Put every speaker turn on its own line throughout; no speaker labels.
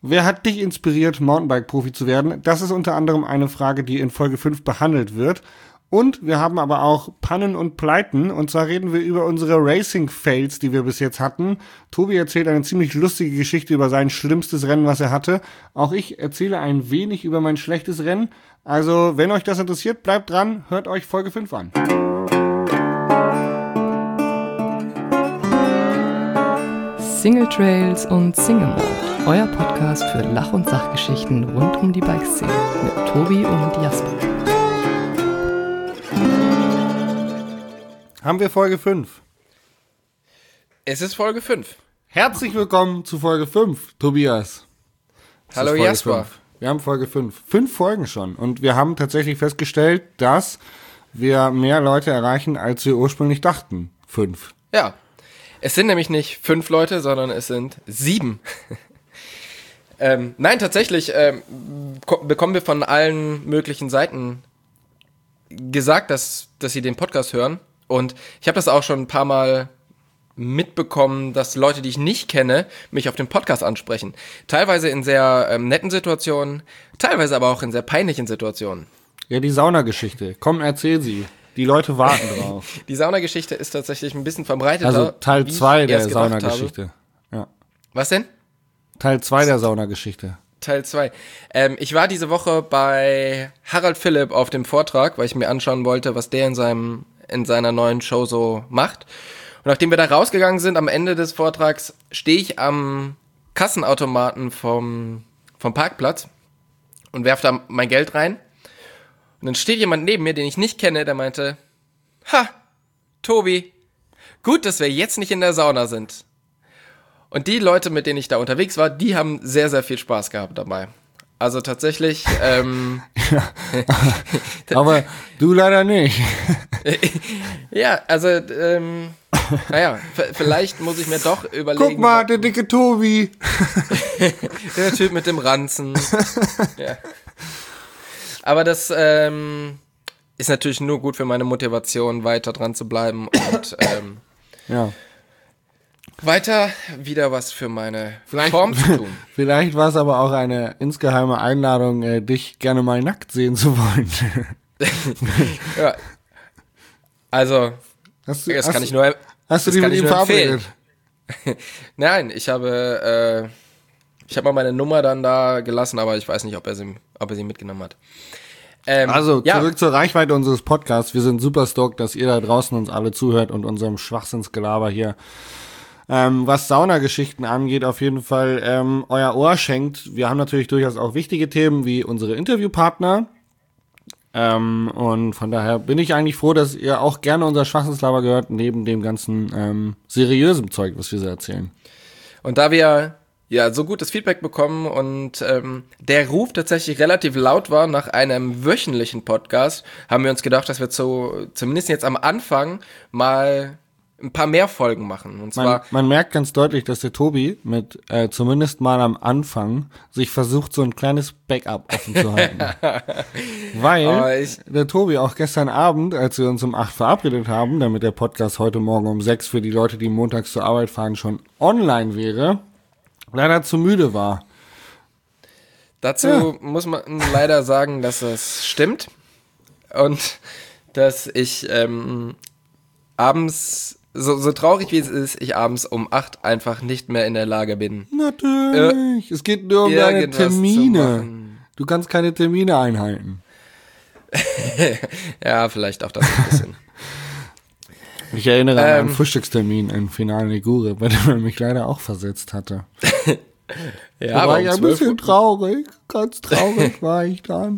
wer hat dich inspiriert, Mountainbike-Profi zu werden? Das ist unter anderem eine Frage, die in Folge 5 behandelt wird. Und wir haben aber auch Pannen und Pleiten. Und zwar reden wir über unsere Racing-Fails, die wir bis jetzt hatten. Tobi erzählt eine ziemlich lustige Geschichte über sein schlimmstes Rennen, was er hatte. Auch ich erzähle ein wenig über mein schlechtes Rennen. Also, wenn euch das interessiert, bleibt dran, hört euch Folge 5 an.
Single Trails und Single Mode, euer Podcast für Lach- und Sachgeschichten rund um die Bikeszene mit Tobi und Jasper.
Haben wir Folge 5?
Es ist Folge 5.
Herzlich willkommen zu Folge 5, Tobias.
Hallo Jasper.
5. Wir haben Folge 5. 5 Folgen schon. Und wir haben tatsächlich festgestellt, dass wir mehr Leute erreichen, als wir ursprünglich dachten. 5.
Ja, es sind nämlich nicht 5 Leute, sondern es sind 7. Nein, tatsächlich bekommen wir von allen möglichen Seiten gesagt, dass sie den Podcast hören. Und ich habe das auch schon ein paar Mal mitbekommen, dass Leute, die ich nicht kenne, mich auf den Podcast ansprechen. Teilweise in sehr netten Situationen, teilweise aber auch in sehr peinlichen Situationen.
Ja, die Saunageschichte. Komm, erzähl sie. Die Leute warten drauf.
Die Saunageschichte ist tatsächlich ein bisschen verbreiteter.
Also Teil 2 der Saunageschichte. Ja.
Was denn?
Teil 2 der Saunageschichte.
Teil 2. Ich war diese Woche bei Harald Philipp auf dem Vortrag, weil ich mir anschauen wollte, was der in seiner neuen Show so macht. Und nachdem wir da rausgegangen sind, am Ende des Vortrags, stehe ich am Kassenautomaten vom Parkplatz und werfe da mein Geld rein. Und dann steht jemand neben mir, den ich nicht kenne, der meinte, ha, Tobi, gut, dass wir jetzt nicht in der Sauna sind. Und die Leute, mit denen ich da unterwegs war, die haben sehr, sehr viel Spaß gehabt dabei. Also tatsächlich,
ja, aber du leider nicht.
Ja, also, naja, vielleicht muss ich mir doch überlegen.
Guck mal, der dicke Tobi.
Der Typ mit dem Ranzen. Ja. Aber das ist natürlich nur gut für meine Motivation, weiter dran zu bleiben und
ja.
weiter wieder was für meine Form zu tun.
Vielleicht war es aber auch eine insgeheime Einladung, dich gerne mal nackt sehen zu wollen.
Ja. Also,
Hast
das kann ich
du die mit ihm verabredet?
Nein, ich habe mal meine Nummer dann da gelassen, aber ich weiß nicht, ob er sie mitgenommen hat.
Also, zurück zur Reichweite unseres Podcasts. Wir sind super stoked, dass ihr da draußen uns alle zuhört und unserem Schwachsinnsgelaber hier, was Saunageschichten angeht, auf jeden Fall euer Ohr schenkt. Wir haben natürlich durchaus auch wichtige Themen wie unsere Interviewpartner. Und von daher bin ich eigentlich froh, dass ihr auch gerne unser Schwachsinnslaber gehört, neben dem ganzen seriösen Zeug, was wir so erzählen.
Und da wir ja so gutes Feedback bekommen und der Ruf tatsächlich relativ laut war nach einem wöchentlichen Podcast, haben wir uns gedacht, dass wir zumindest jetzt am Anfang mal ein paar mehr Folgen machen. Und zwar
man merkt ganz deutlich, dass der Tobi mit zumindest mal am Anfang sich versucht, so ein kleines Backup offen zu halten. Weil der Tobi auch gestern Abend, als wir uns um 8 verabredet haben, damit der Podcast heute Morgen um 6 für die Leute, die montags zur Arbeit fahren, schon online wäre, leider zu müde war.
Dazu muss man leider sagen, dass es stimmt und dass ich abends, so traurig wie es ist, ich abends um 8 einfach nicht mehr in der Lage bin.
Natürlich. Es geht nur um deine Termine. Du kannst keine Termine einhalten.
Ja, vielleicht auch das ein bisschen.
Ich erinnere an einen Frühstückstermin in Finale Ligure, bei dem er mich leider auch versetzt hatte.
Ja,
da war ich ein bisschen traurig. Ganz traurig war ich dann.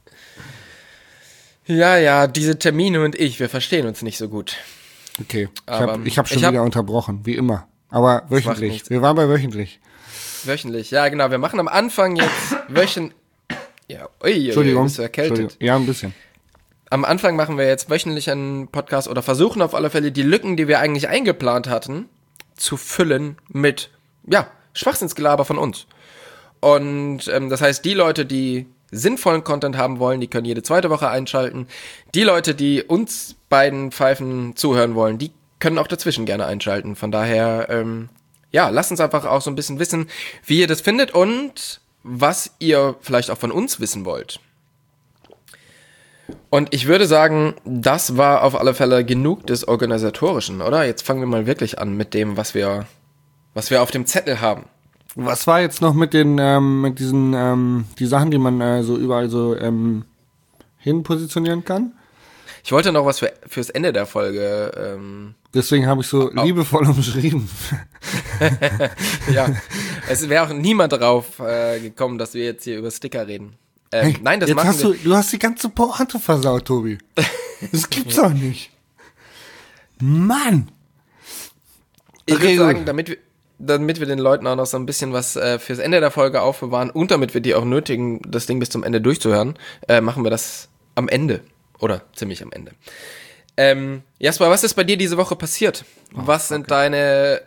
Ja, diese Termine und wir verstehen uns nicht so gut.
Okay, ich hab schon wieder unterbrochen, wie immer. Aber wöchentlich. Wir waren bei wöchentlich.
Wöchentlich, ja genau. Wir machen am Anfang jetzt Ja,
Entschuldigung.
Bist du erkältet?
Ja, ein bisschen.
Am Anfang machen wir jetzt wöchentlich einen Podcast oder versuchen auf alle Fälle die Lücken, die wir eigentlich eingeplant hatten, zu füllen mit, Schwachsinnsgelaber von uns. Und das heißt, die Leute, die sinnvollen Content haben wollen, die können jede zweite Woche einschalten. Die Leute, die uns beiden Pfeifen zuhören wollen, die können auch dazwischen gerne einschalten. Von daher, ja, lasst uns einfach auch so ein bisschen wissen, wie ihr das findet und was ihr vielleicht auch von uns wissen wollt. Und ich würde sagen, das war auf alle Fälle genug des Organisatorischen, oder? Jetzt fangen wir mal wirklich an mit dem, was wir auf dem Zettel haben.
Was war jetzt noch mit den, mit diesen, die Sachen, die man so überall so hin positionieren kann?
Ich wollte noch was fürs Ende der Folge.
Deswegen habe ich so liebevoll umschrieben.
Ja, es wäre auch niemand drauf gekommen, dass wir jetzt hier über Sticker reden.
Hey,
nein, das
jetzt
machen wir.
Du hast die ganze Pointe versaut, Tobi. Das gibt's doch nicht. Mann!
Ich würde sagen, damit wir den Leuten auch noch so ein bisschen was fürs Ende der Folge aufbewahren und damit wir die auch nötigen, das Ding bis zum Ende durchzuhören, machen wir das am Ende. Oder ziemlich am Ende. Jasper, was ist bei dir diese Woche passiert? Was sind deine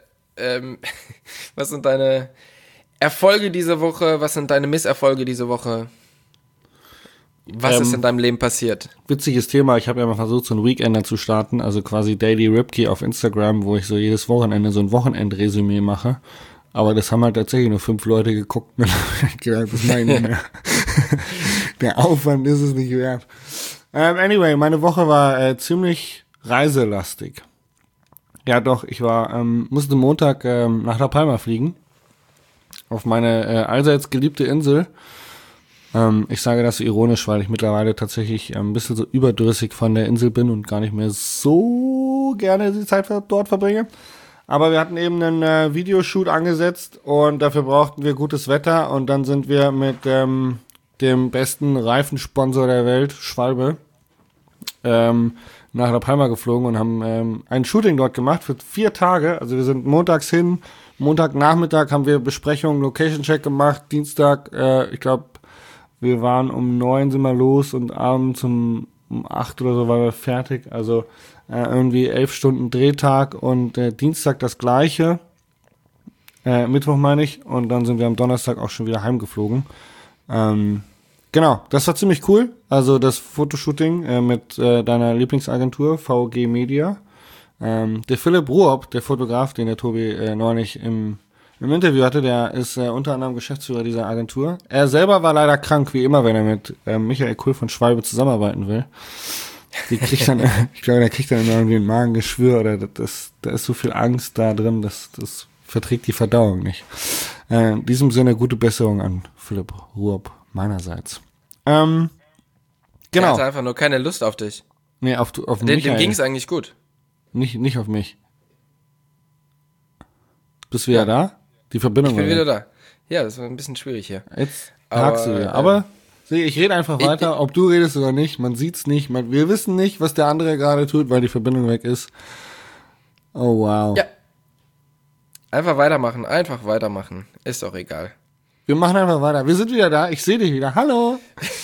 Erfolge diese Woche? Was sind deine Misserfolge diese Woche? Was ist in deinem Leben passiert?
Witziges Thema, ich habe ja mal versucht, so einen Weekender zu starten, also quasi Daily Ripkey auf Instagram, wo ich so jedes Wochenende so ein Wochenendresümee mache. Aber das haben halt tatsächlich nur 5 Leute geguckt und ich gedacht, das mache ich nicht mehr. Der Aufwand ist es nicht wert. Anyway, meine Woche war ziemlich reiselastig. Ja doch, ich musste Montag nach La Palma fliegen. Auf meine allseits geliebte Insel. Ich sage das so ironisch, weil ich mittlerweile tatsächlich ein bisschen so überdrüssig von der Insel bin und gar nicht mehr so gerne die Zeit dort verbringe. Aber wir hatten eben einen Videoshoot angesetzt und dafür brauchten wir gutes Wetter und dann sind wir mit dem besten Reifensponsor der Welt, Schwalbe, nach La Palma geflogen und haben ein Shooting dort gemacht für 4 Tage. Also wir sind montags hin, Montagnachmittag haben wir Besprechungen, Location-Check gemacht, Dienstag, ich glaube, wir waren um 9 sind wir los und abends um 8 oder so waren wir fertig. Also irgendwie 11 Stunden Drehtag und Dienstag das gleiche. Mittwoch meine ich. Und dann sind wir am Donnerstag auch schon wieder heimgeflogen. Genau, das war ziemlich cool. Also das Fotoshooting mit deiner Lieblingsagentur, VG Media. Der Philipp Ruob, der Fotograf, den der Tobi neulich im Interview hatte, der ist unter anderem Geschäftsführer dieser Agentur. Er selber war leider krank, wie immer, wenn er mit Michael Kuhl von Schwalbe zusammenarbeiten will. Ich glaube, der kriegt dann irgendwie ein Magengeschwür oder da ist so viel Angst da drin, das verträgt die Verdauung nicht. In diesem Sinne gute Besserung an Philipp Ruob meinerseits. Genau.
Er hatte einfach nur keine Lust auf dich.
Nee, auf mich.
Dem ging's eigentlich gut.
Nicht auf mich. Bist du wieder da? Die Verbindung.
Ich bin wieder da. Ja, das war ein bisschen schwierig hier.
Jetzt hakst du wieder. Aber ich rede einfach weiter, ob du redest oder nicht. Man sieht's nicht. Wir wissen nicht, was der andere gerade tut, weil die Verbindung weg ist. Oh, wow.
Ja. Einfach weitermachen. Ist doch egal.
Wir machen einfach weiter. Wir sind wieder da. Ich sehe dich wieder. Hallo.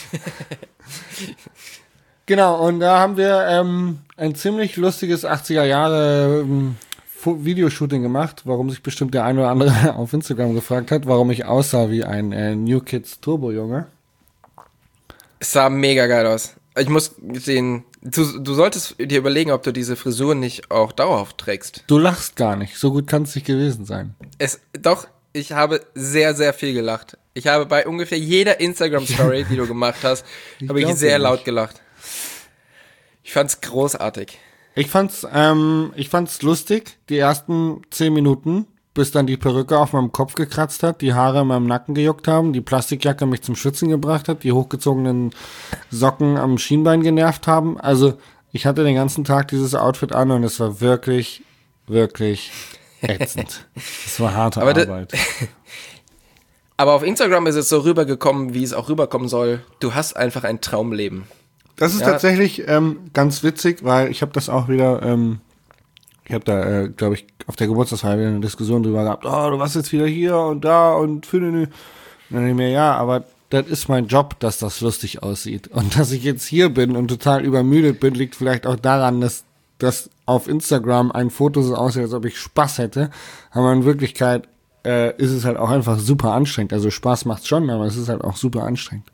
Genau, und da haben wir ein ziemlich lustiges 80er Jahre Videoshooting gemacht, warum sich bestimmt der eine oder andere auf Instagram gefragt hat, warum ich aussah wie ein New Kids Turbo-Junge.
Es sah mega geil aus. Ich muss sehen, du solltest dir überlegen, ob du diese Frisur nicht auch dauerhaft trägst.
Du lachst gar nicht, so gut kann es nicht gewesen sein.
Doch, ich habe sehr, sehr viel gelacht. Ich habe bei ungefähr jeder Instagram-Story, die du gemacht hast, habe ich sehr laut gelacht. Ich fand's großartig.
Ich fand's lustig, die ersten 10 Minuten, bis dann die Perücke auf meinem Kopf gekratzt hat, die Haare in meinem Nacken gejuckt haben, die Plastikjacke mich zum Schwitzen gebracht hat, die hochgezogenen Socken am Schienbein genervt haben. Also ich hatte den ganzen Tag dieses Outfit an und es war wirklich, wirklich ätzend. Es war harte Arbeit.
Aber auf Instagram ist es so rübergekommen, wie es auch rüberkommen soll. Du hast einfach ein Traumleben.
Das ist tatsächlich ganz witzig, weil ich habe das auch wieder, ich habe da, glaube ich, auf der Geburtstagsfeier wieder eine Diskussion drüber gehabt, oh, du warst jetzt wieder hier und da und für den. Dann denke ich mir, ja, aber das ist mein Job, dass das lustig aussieht. Und dass ich jetzt hier bin und total übermüdet bin, liegt vielleicht auch daran, dass auf Instagram ein Foto so aussieht, als ob ich Spaß hätte. Aber in Wirklichkeit ist es halt auch einfach super anstrengend. Also Spaß macht's schon, aber es ist halt auch super anstrengend.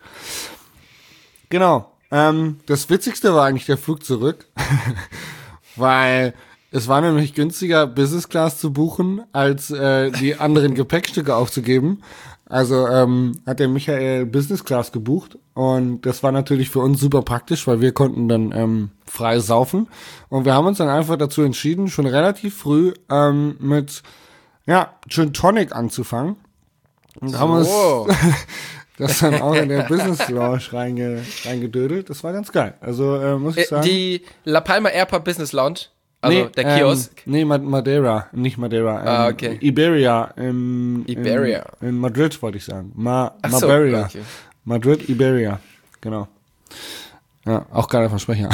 Genau. Das Witzigste war eigentlich der Flug zurück, weil Es war nämlich günstiger, Business Class zu buchen, als die anderen Gepäckstücke aufzugeben. Also hat der Michael Business Class gebucht und das war natürlich für uns super praktisch, weil wir konnten dann frei saufen und wir haben uns dann einfach dazu entschieden, schon relativ früh mit Gin Tonic anzufangen und haben uns das dann auch in der Business Lounge reingedödelt. Das war ganz geil. Also muss ich sagen.
Die La Palma Airport Business Lounge? Also der Kiosk?
Madeira, nicht Madeira.
Okay.
Iberia. In Madrid wollte ich sagen. Iberia. Okay. Madrid, Iberia. Genau. Ja, auch geiler Versprecher.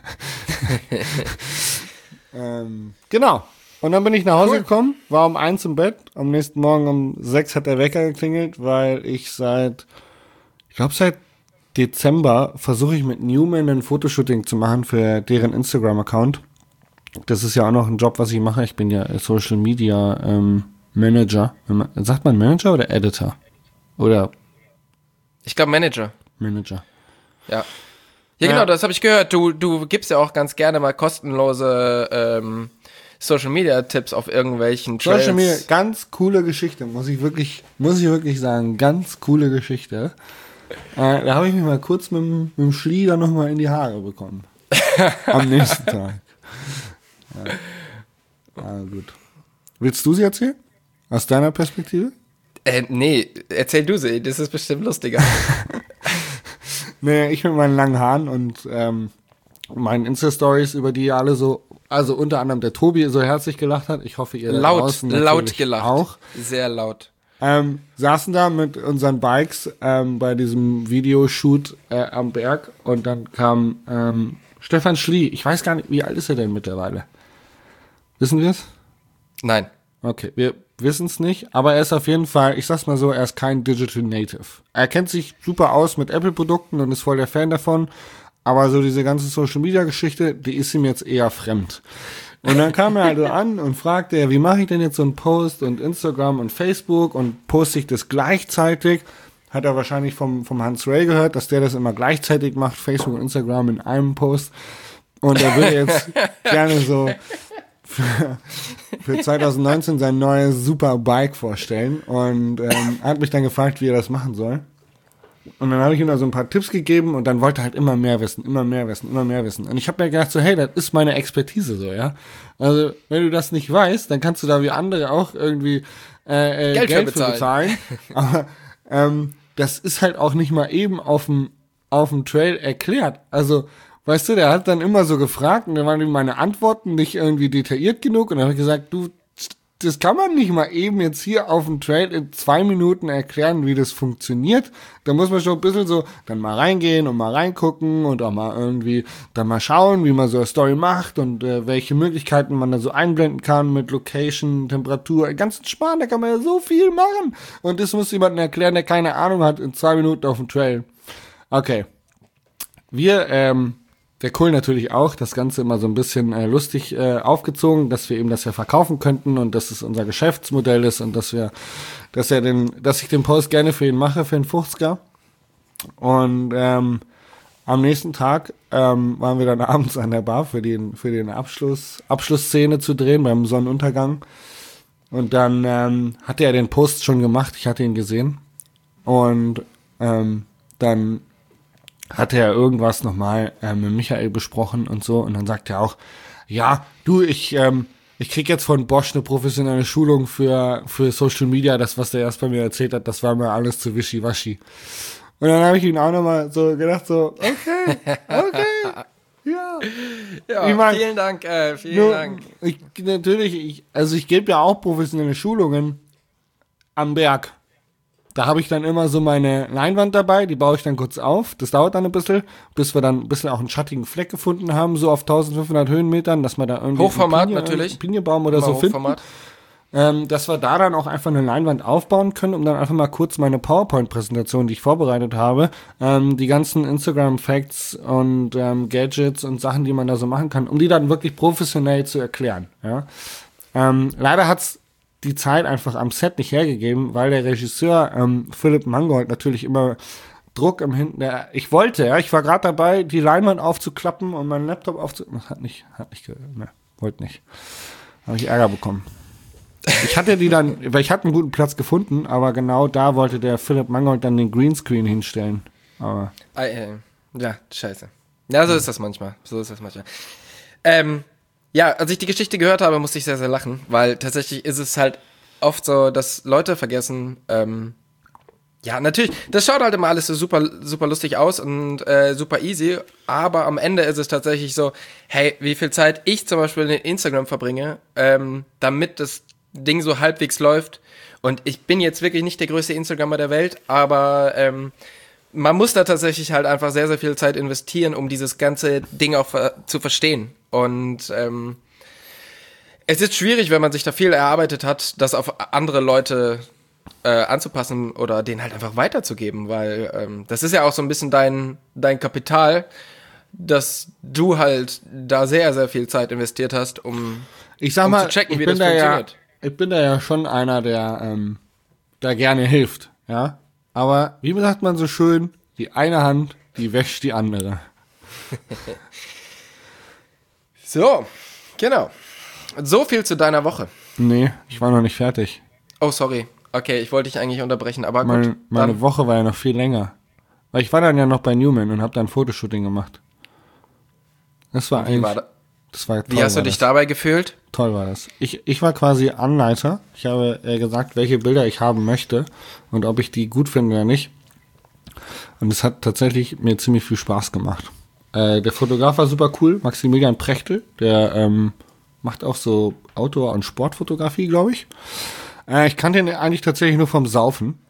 Genau. Und dann bin ich nach Hause gekommen, war um 1 im Bett. Am nächsten Morgen um 6 hat der Wecker geklingelt, weil ich seit Dezember versuche ich mit Newman ein Fotoshooting zu machen für deren Instagram-Account. Das ist ja auch noch ein Job, was ich mache. Ich bin ja Social Media Manager. Sagt man Manager oder Editor? Oder?
Ich glaube Manager.
Manager.
Ja. Ja, genau, das habe ich gehört. Du gibst ja auch ganz gerne mal kostenlose Social Media Tipps auf irgendwelchen Trails.
Social Media, ganz coole Geschichte, muss ich wirklich sagen. Ganz coole Geschichte. Da habe ich mich mal kurz mit dem Schlieder nochmal in die Haare bekommen. Am nächsten Tag. Ja, gut. Willst du sie erzählen? Aus deiner Perspektive?
Nee, erzähl du sie, das ist bestimmt lustiger.
Nee, ich mit meinen langen Haaren und meinen Insta-Stories, über die ihr alle so, also unter anderem der Tobi so herzlich gelacht hat. Ich hoffe, ihr da draußen
laut gelacht.
Auch.
Sehr laut.
Saßen da mit unseren Bikes bei diesem Videoshoot am Berg und dann kam Stefan Schlie. Ich weiß gar nicht, wie alt ist er denn mittlerweile? Wissen wir es?
Nein.
Okay, wir wissen es nicht, aber er ist auf jeden Fall, ich sag's mal so, er ist kein Digital Native. Er kennt sich super aus mit Apple-Produkten und ist voll der Fan davon, aber so diese ganze Social-Media-Geschichte, die ist ihm jetzt eher fremd. Und dann kam er also an und fragte, wie mache ich denn jetzt so einen Post und Instagram und Facebook und poste ich das gleichzeitig? Hat er wahrscheinlich vom Hans Ray gehört, dass der das immer gleichzeitig macht, Facebook und Instagram in einem Post. Und er würde jetzt gerne so für 2019 sein neues super Bike vorstellen und hat mich dann gefragt, wie er das machen soll. Und dann habe ich ihm da so ein paar Tipps gegeben und dann wollte er halt immer mehr wissen. Und ich habe mir gedacht so, hey, das ist meine Expertise so, ja. Also, wenn du das nicht weißt, dann kannst du da wie andere auch irgendwie Geld für bezahlen. Aber das ist halt auch nicht mal eben auf dem Trail erklärt. Also, weißt du, der hat dann immer so gefragt und dann waren meine Antworten nicht irgendwie detailliert genug und dann habe ich gesagt, du, das kann man nicht mal eben jetzt hier auf dem Trail in 2 Minuten erklären, wie das funktioniert. Da muss man schon ein bisschen so dann mal reingehen und mal reingucken und auch mal irgendwie dann mal schauen, wie man so eine Story macht und welche Möglichkeiten man da so einblenden kann mit Location, Temperatur, ganz entspannt, da kann man ja so viel machen. Und das muss jemandem erklären, der keine Ahnung hat, in 2 Minuten auf dem Trail. Okay. Der Kohl natürlich auch, das Ganze immer so ein bisschen lustig aufgezogen, dass wir eben das ja verkaufen könnten und dass es unser Geschäftsmodell ist und dass ich den Post gerne für ihn mache, für den 50er. Und am nächsten Tag waren wir dann abends an der Bar für den Abschlussszene zu drehen beim Sonnenuntergang. Und dann hatte er den Post schon gemacht, ich hatte ihn gesehen. Und dann hatte er irgendwas nochmal mit Michael besprochen und so. Und dann sagt er auch, ja, du, ich krieg jetzt von Bosch eine professionelle Schulung für Social Media. Das, was der erst bei mir erzählt hat, das war mir alles zu wischiwaschi. Und dann habe ich ihn auch nochmal so gedacht, so, okay, ja.
Ja, ich mein, vielen Dank, Dank.
Ich gebe ja auch professionelle Schulungen am Berg. Da habe ich dann immer so meine Leinwand dabei, die baue ich dann kurz auf. Das dauert dann ein bisschen, bis wir dann ein bisschen auch einen schattigen Fleck gefunden haben, so auf 1500 Höhenmetern, dass man da irgendwie
Hochformat natürlich.
Pinienbaum oder so
Hochformat.
finden. Dass wir da dann auch einfach eine Leinwand aufbauen können, um dann einfach mal kurz meine PowerPoint-Präsentation, die ich vorbereitet habe, die ganzen Instagram-Facts und Gadgets und Sachen, die man da so machen kann, um die dann wirklich professionell zu erklären. Ja? Leider hat's die Zeit einfach am Set nicht hergegeben, weil der Regisseur Philipp Mangold natürlich immer Druck im Hinten. Ich war gerade dabei, die Leinwand aufzuklappen und meinen Laptop wollte nicht. Habe ich Ärger bekommen. Ich hatte die dann, weil ich hatte einen guten Platz gefunden, aber genau da wollte der Philipp Mangold dann den Greenscreen hinstellen. Aber
ja, scheiße. Ja, so ist das manchmal. Ja, als ich die Geschichte gehört habe, musste ich sehr, sehr lachen, weil tatsächlich ist es halt oft so, dass Leute vergessen, ja, natürlich, das schaut halt immer alles so super, super lustig aus und super easy, aber am Ende ist es tatsächlich so, hey, wie viel Zeit ich zum Beispiel in Instagram verbringe, damit das Ding so halbwegs läuft. Und ich bin jetzt wirklich nicht der größte Instagrammer der Welt, aber man muss da tatsächlich halt einfach sehr, sehr viel Zeit investieren, um dieses ganze Ding auch zu verstehen. Und es ist schwierig, wenn man sich da viel erarbeitet hat, das auf andere Leute anzupassen oder denen halt einfach weiterzugeben, weil das ist ja auch so ein bisschen dein Kapital, dass du halt da sehr, sehr viel Zeit investiert hast, um
zu checken, wie das funktioniert. Ich bin da ja schon einer, der da gerne hilft, ja. Aber wie sagt man so schön, die eine Hand, die wäscht die andere.
So, genau. So viel zu deiner Woche.
Nee, ich war noch nicht fertig.
Oh, sorry. Okay, ich wollte dich eigentlich unterbrechen, aber gut.
Meine Woche war ja noch viel länger. Weil ich war dann ja noch bei Newman und habe dann ein Fotoshooting gemacht. Das war eigentlich... Das war toll.
Wie hast du dich dabei gefühlt?
Toll war das. Ich war quasi Anleiter. Ich habe gesagt, welche Bilder ich haben möchte und ob ich die gut finde oder nicht. Und es hat tatsächlich mir ziemlich viel Spaß gemacht. Der Fotograf war super cool, Maximilian Prechtl. Der macht auch so Outdoor- und Sportfotografie, glaube ich. Ich kannte ihn eigentlich tatsächlich nur vom Saufen.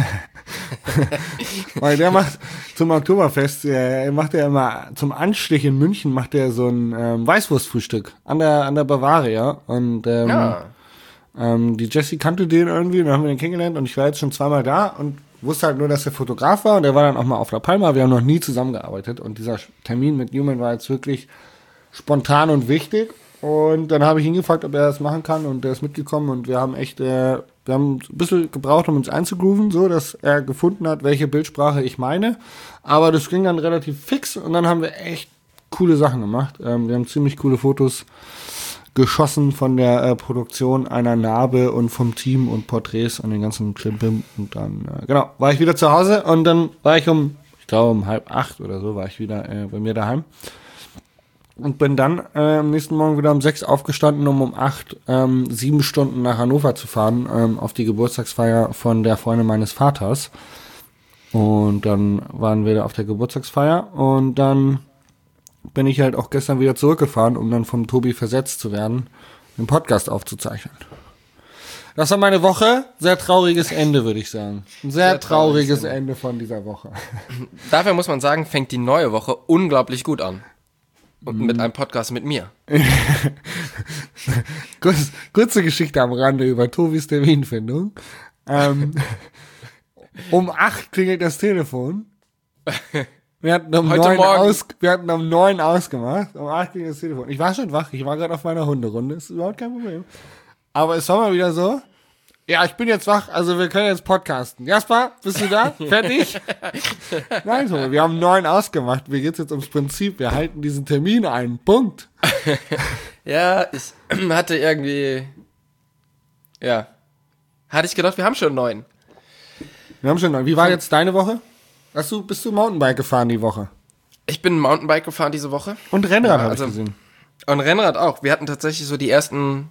Weil der macht zum Oktoberfest, macht er immer zum Anstich in München, macht er so ein Weißwurstfrühstück an der Bavaria. Und die Jessie kannte den irgendwie, und dann haben wir den kennengelernt und ich war jetzt schon zweimal da und wusste halt nur, dass er Fotograf war und er war dann auch mal auf La Palma. Wir haben noch nie zusammengearbeitet und dieser Termin mit Newman war jetzt wirklich spontan und wichtig. Und dann habe ich ihn gefragt, ob er das machen kann und er ist mitgekommen und wir haben echt, wir haben ein bisschen gebraucht, um uns einzugrooven, so, dass er gefunden hat, welche Bildsprache ich meine. Aber das ging dann relativ fix und dann haben wir echt coole Sachen gemacht. Wir haben ziemlich coole Fotos geschossen von der Produktion einer Narbe und vom Team und Porträts und den ganzen Klimbim. Und dann, genau, war ich wieder zu Hause und dann war ich um 7:30 oder so, war ich wieder bei mir daheim. Und bin dann am nächsten Morgen wieder um 6 aufgestanden, um 8 7 Stunden nach Hannover zu fahren, auf die Geburtstagsfeier von der Freundin meines Vaters. Und dann waren wir da auf der Geburtstagsfeier und dann bin ich halt auch gestern wieder zurückgefahren, um dann vom Tobi versetzt zu werden, den Podcast aufzuzeichnen. Das war meine Woche. Sehr trauriges Ende, würde ich sagen. Ein sehr trauriges Ende von dieser Woche.
Dafür muss man sagen, fängt die neue Woche unglaublich gut an. Und mit einem Podcast mit mir.
Kurze Geschichte am Rande über Tobis Terminfindung. Um 8 klingelt das Telefon. Wir hatten um 9 ausgemacht. Um 8 klingelt das Telefon. Ich war schon wach. Ich war gerade auf meiner Hunderunde. Ist überhaupt kein Problem. Aber es war mal wieder so. Ja, ich bin jetzt wach, also wir können jetzt podcasten. Jasper, bist du da? Fertig? Nein, so, wir haben 9 ausgemacht. Mir geht's jetzt ums Prinzip. Wir halten diesen Termin ein. Punkt.
Ja, ich hatte irgendwie... Ja. Hatte ich gedacht, wir haben schon 9.
Wir haben schon 9. Wie war jetzt deine Woche? Bist du Mountainbike gefahren die Woche?
Ich bin Mountainbike gefahren diese Woche.
Und Rennrad habe ich gesehen.
Und Rennrad auch. Wir hatten tatsächlich so die ersten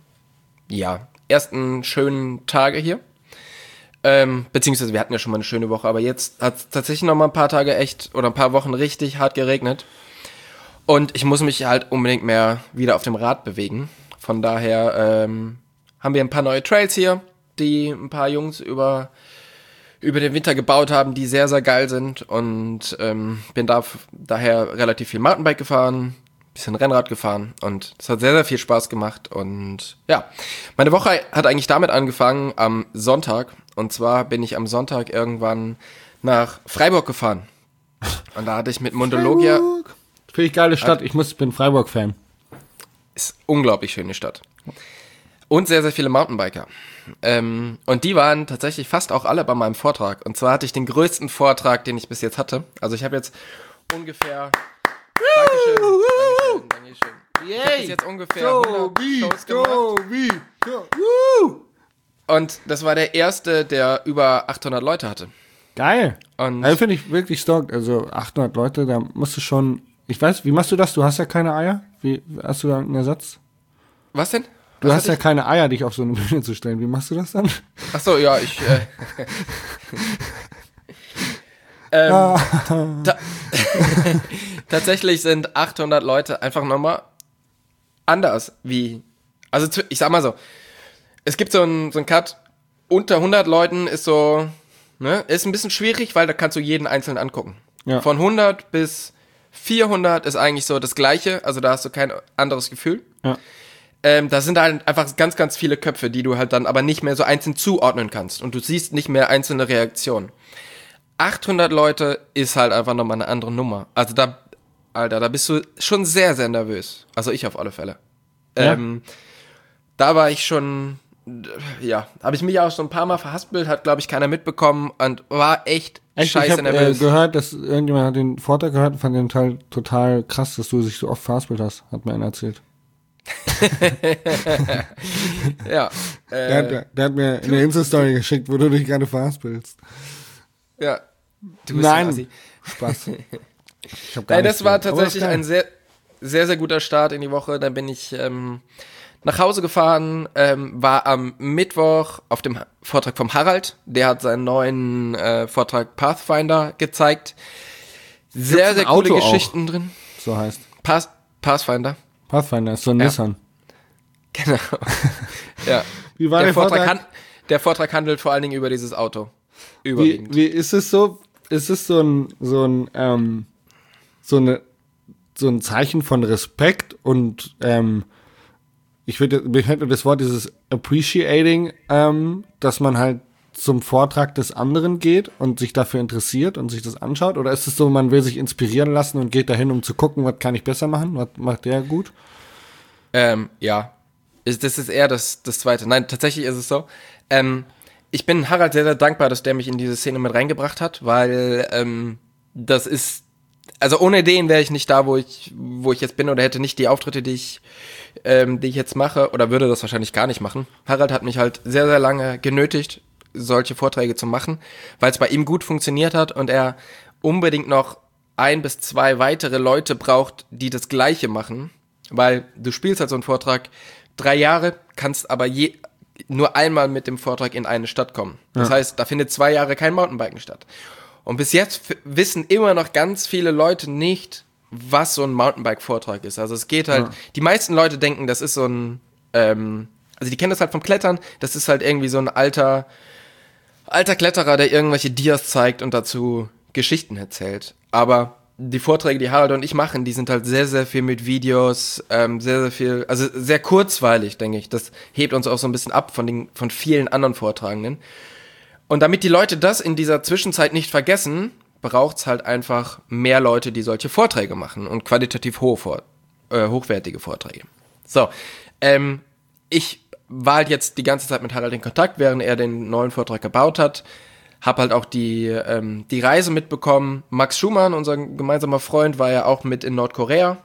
schönen Tage hier. Beziehungsweise wir hatten ja schon mal eine schöne Woche, aber jetzt hat es tatsächlich noch mal ein paar Tage oder ein paar Wochen richtig hart geregnet. Und ich muss mich halt unbedingt mehr wieder auf dem Rad bewegen. Von daher haben wir ein paar neue Trails hier, die ein paar Jungs über den Winter gebaut haben, die sehr, sehr geil sind. Und bin daher relativ viel Mountainbike gefahren, bisschen Rennrad gefahren und es hat sehr, sehr viel Spaß gemacht und ja, meine Woche hat eigentlich damit angefangen am Sonntag und zwar bin ich am Sonntag irgendwann nach Freiburg gefahren und da hatte ich mit Mundologia...
Finde ich geile Stadt, ich bin Freiburg-Fan.
Ist unglaublich schöne Stadt und sehr, sehr viele Mountainbiker und die waren tatsächlich fast auch alle bei meinem Vortrag und zwar hatte ich den größten Vortrag, den ich bis jetzt hatte, also ich habe jetzt ungefähr... Dankeschön. habe bis jetzt ungefähr 100 Shows gemacht. Und das war der erste, der über 800 Leute hatte.
Geil. Und also finde ich wirklich stark. Also 800 Leute, da musst du schon... Ich weiß, wie machst du das? Du hast ja keine Eier. Wie hast du da einen Ersatz?
Was denn?
Du hast ja keine Eier, dich auf so eine Bühne zu stellen. Wie machst du das dann?
Ach so, ja, ich... Tatsächlich sind 800 Leute einfach nochmal anders wie... Also ich sag mal so, es gibt so einen Cut, unter 100 Leuten ist so... Ne, ist ein bisschen schwierig, weil da kannst du jeden einzeln angucken. Ja. Von 100 bis 400 ist eigentlich so das Gleiche, also da hast du kein anderes Gefühl. Ja. Da sind halt einfach ganz, ganz viele Köpfe, die du halt dann aber nicht mehr so einzeln zuordnen kannst und du siehst nicht mehr einzelne Reaktionen. 800 Leute ist halt einfach nochmal eine andere Nummer. Also da bist du schon sehr, sehr nervös. Also ich auf alle Fälle. Ja. Da war ich schon... Ja, habe ich mich auch schon ein paar Mal verhaspelt, hat, glaube ich, keiner mitbekommen und war echt scheiße nervös.
Ich habe gehört, dass irgendjemand hat den Vortrag gehört und fand den Teil total krass, dass du dich so oft verhaspelt hast, hat mir einer erzählt.
Ja.
Der hat mir eine Insta-Story geschickt, wo du dich gerne verhaspelst.
Ja.
Du bist Nein, Spaß.
Nein, das war tatsächlich ein sehr, sehr, sehr guter Start in die Woche. Dann bin ich nach Hause gefahren, war am Mittwoch auf dem Vortrag vom Harald. Der hat seinen neuen Vortrag Pathfinder gezeigt. Sehr, sehr coole Geschichten drin.
So heißt.
Pathfinder.
Pathfinder ist so ein Nissan.
Genau. Ja.
Wie war der Vortrag?
Der Vortrag handelt vor allen Dingen über dieses Auto.
Überwiegend. Wie ist es so? Ist es so ein Zeichen von Respekt und mir fällt das Wort dieses appreciating, dass man halt zum Vortrag des anderen geht und sich dafür interessiert und sich das anschaut? Oder ist es so, man will sich inspirieren lassen und geht dahin, um zu gucken, was kann ich besser machen? Was macht der gut?
Ja. Das ist eher das Zweite. Nein, tatsächlich ist es so. Ich bin Harald sehr, sehr dankbar, dass der mich in diese Szene mit reingebracht hat, weil das ist, also ohne den wäre ich nicht da, wo ich jetzt bin oder hätte nicht die Auftritte, die ich jetzt mache oder würde das wahrscheinlich gar nicht machen. Harald hat mich halt sehr, sehr lange genötigt, solche Vorträge zu machen, weil es bei ihm gut funktioniert hat und er unbedingt noch 1 bis 2 weitere Leute braucht, die das Gleiche machen, weil du spielst halt so einen Vortrag 3 Jahre, kannst aber nur einmal mit dem Vortrag in eine Stadt kommen. Das heißt, da findet 2 Jahre kein Mountainbiken statt. Und bis jetzt wissen immer noch ganz viele Leute nicht, was so ein Mountainbike-Vortrag ist. Also es geht halt, die meisten Leute denken, das ist so ein, also die kennen das halt vom Klettern, das ist halt irgendwie so ein alter Kletterer, der irgendwelche Dias zeigt und dazu Geschichten erzählt. Aber die Vorträge, die Harald und ich machen, die sind halt sehr, sehr viel mit Videos, sehr, sehr viel, also sehr kurzweilig, denke ich. Das hebt uns auch so ein bisschen ab von vielen anderen Vortragenden. Und damit die Leute das in dieser Zwischenzeit nicht vergessen, braucht's halt einfach mehr Leute, die solche Vorträge machen und qualitativ hochwertige Vorträge. So, ich war halt jetzt die ganze Zeit mit Harald in Kontakt, während er den neuen Vortrag gebaut hat. Hab halt auch die Reise mitbekommen. Max Schumann, unser gemeinsamer Freund, war ja auch mit in Nordkorea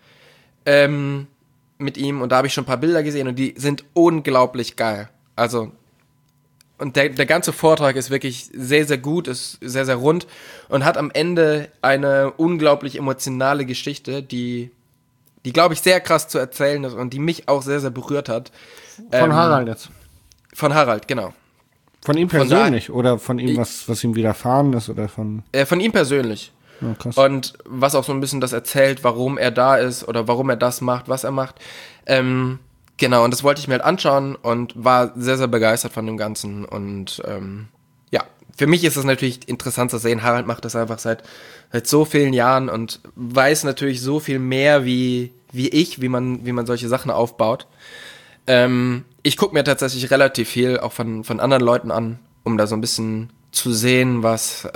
mit ihm. Und da habe ich schon ein paar Bilder gesehen und die sind unglaublich geil. Also, und der ganze Vortrag ist wirklich sehr, sehr gut, ist sehr, sehr rund und hat am Ende eine unglaublich emotionale Geschichte, die glaube ich, sehr krass zu erzählen ist und die mich auch sehr, sehr berührt hat.
Von Harald jetzt?
Von Harald, genau.
Von ihm persönlich oder von ihm, was ihm widerfahren ist oder von
ihm persönlich.
Ja, krass.
Und was auch so ein bisschen das erzählt, warum er da ist oder warum er das macht, was er macht. Genau, und das wollte ich mir halt anschauen und war sehr, sehr begeistert von dem Ganzen. Und ja, für mich ist es natürlich interessant zu sehen, Harald macht das einfach seit so vielen Jahren und weiß natürlich so viel mehr wie ich, wie man solche Sachen aufbaut. Ich gucke mir tatsächlich relativ viel auch von anderen Leuten an, um da so ein bisschen zu sehen, was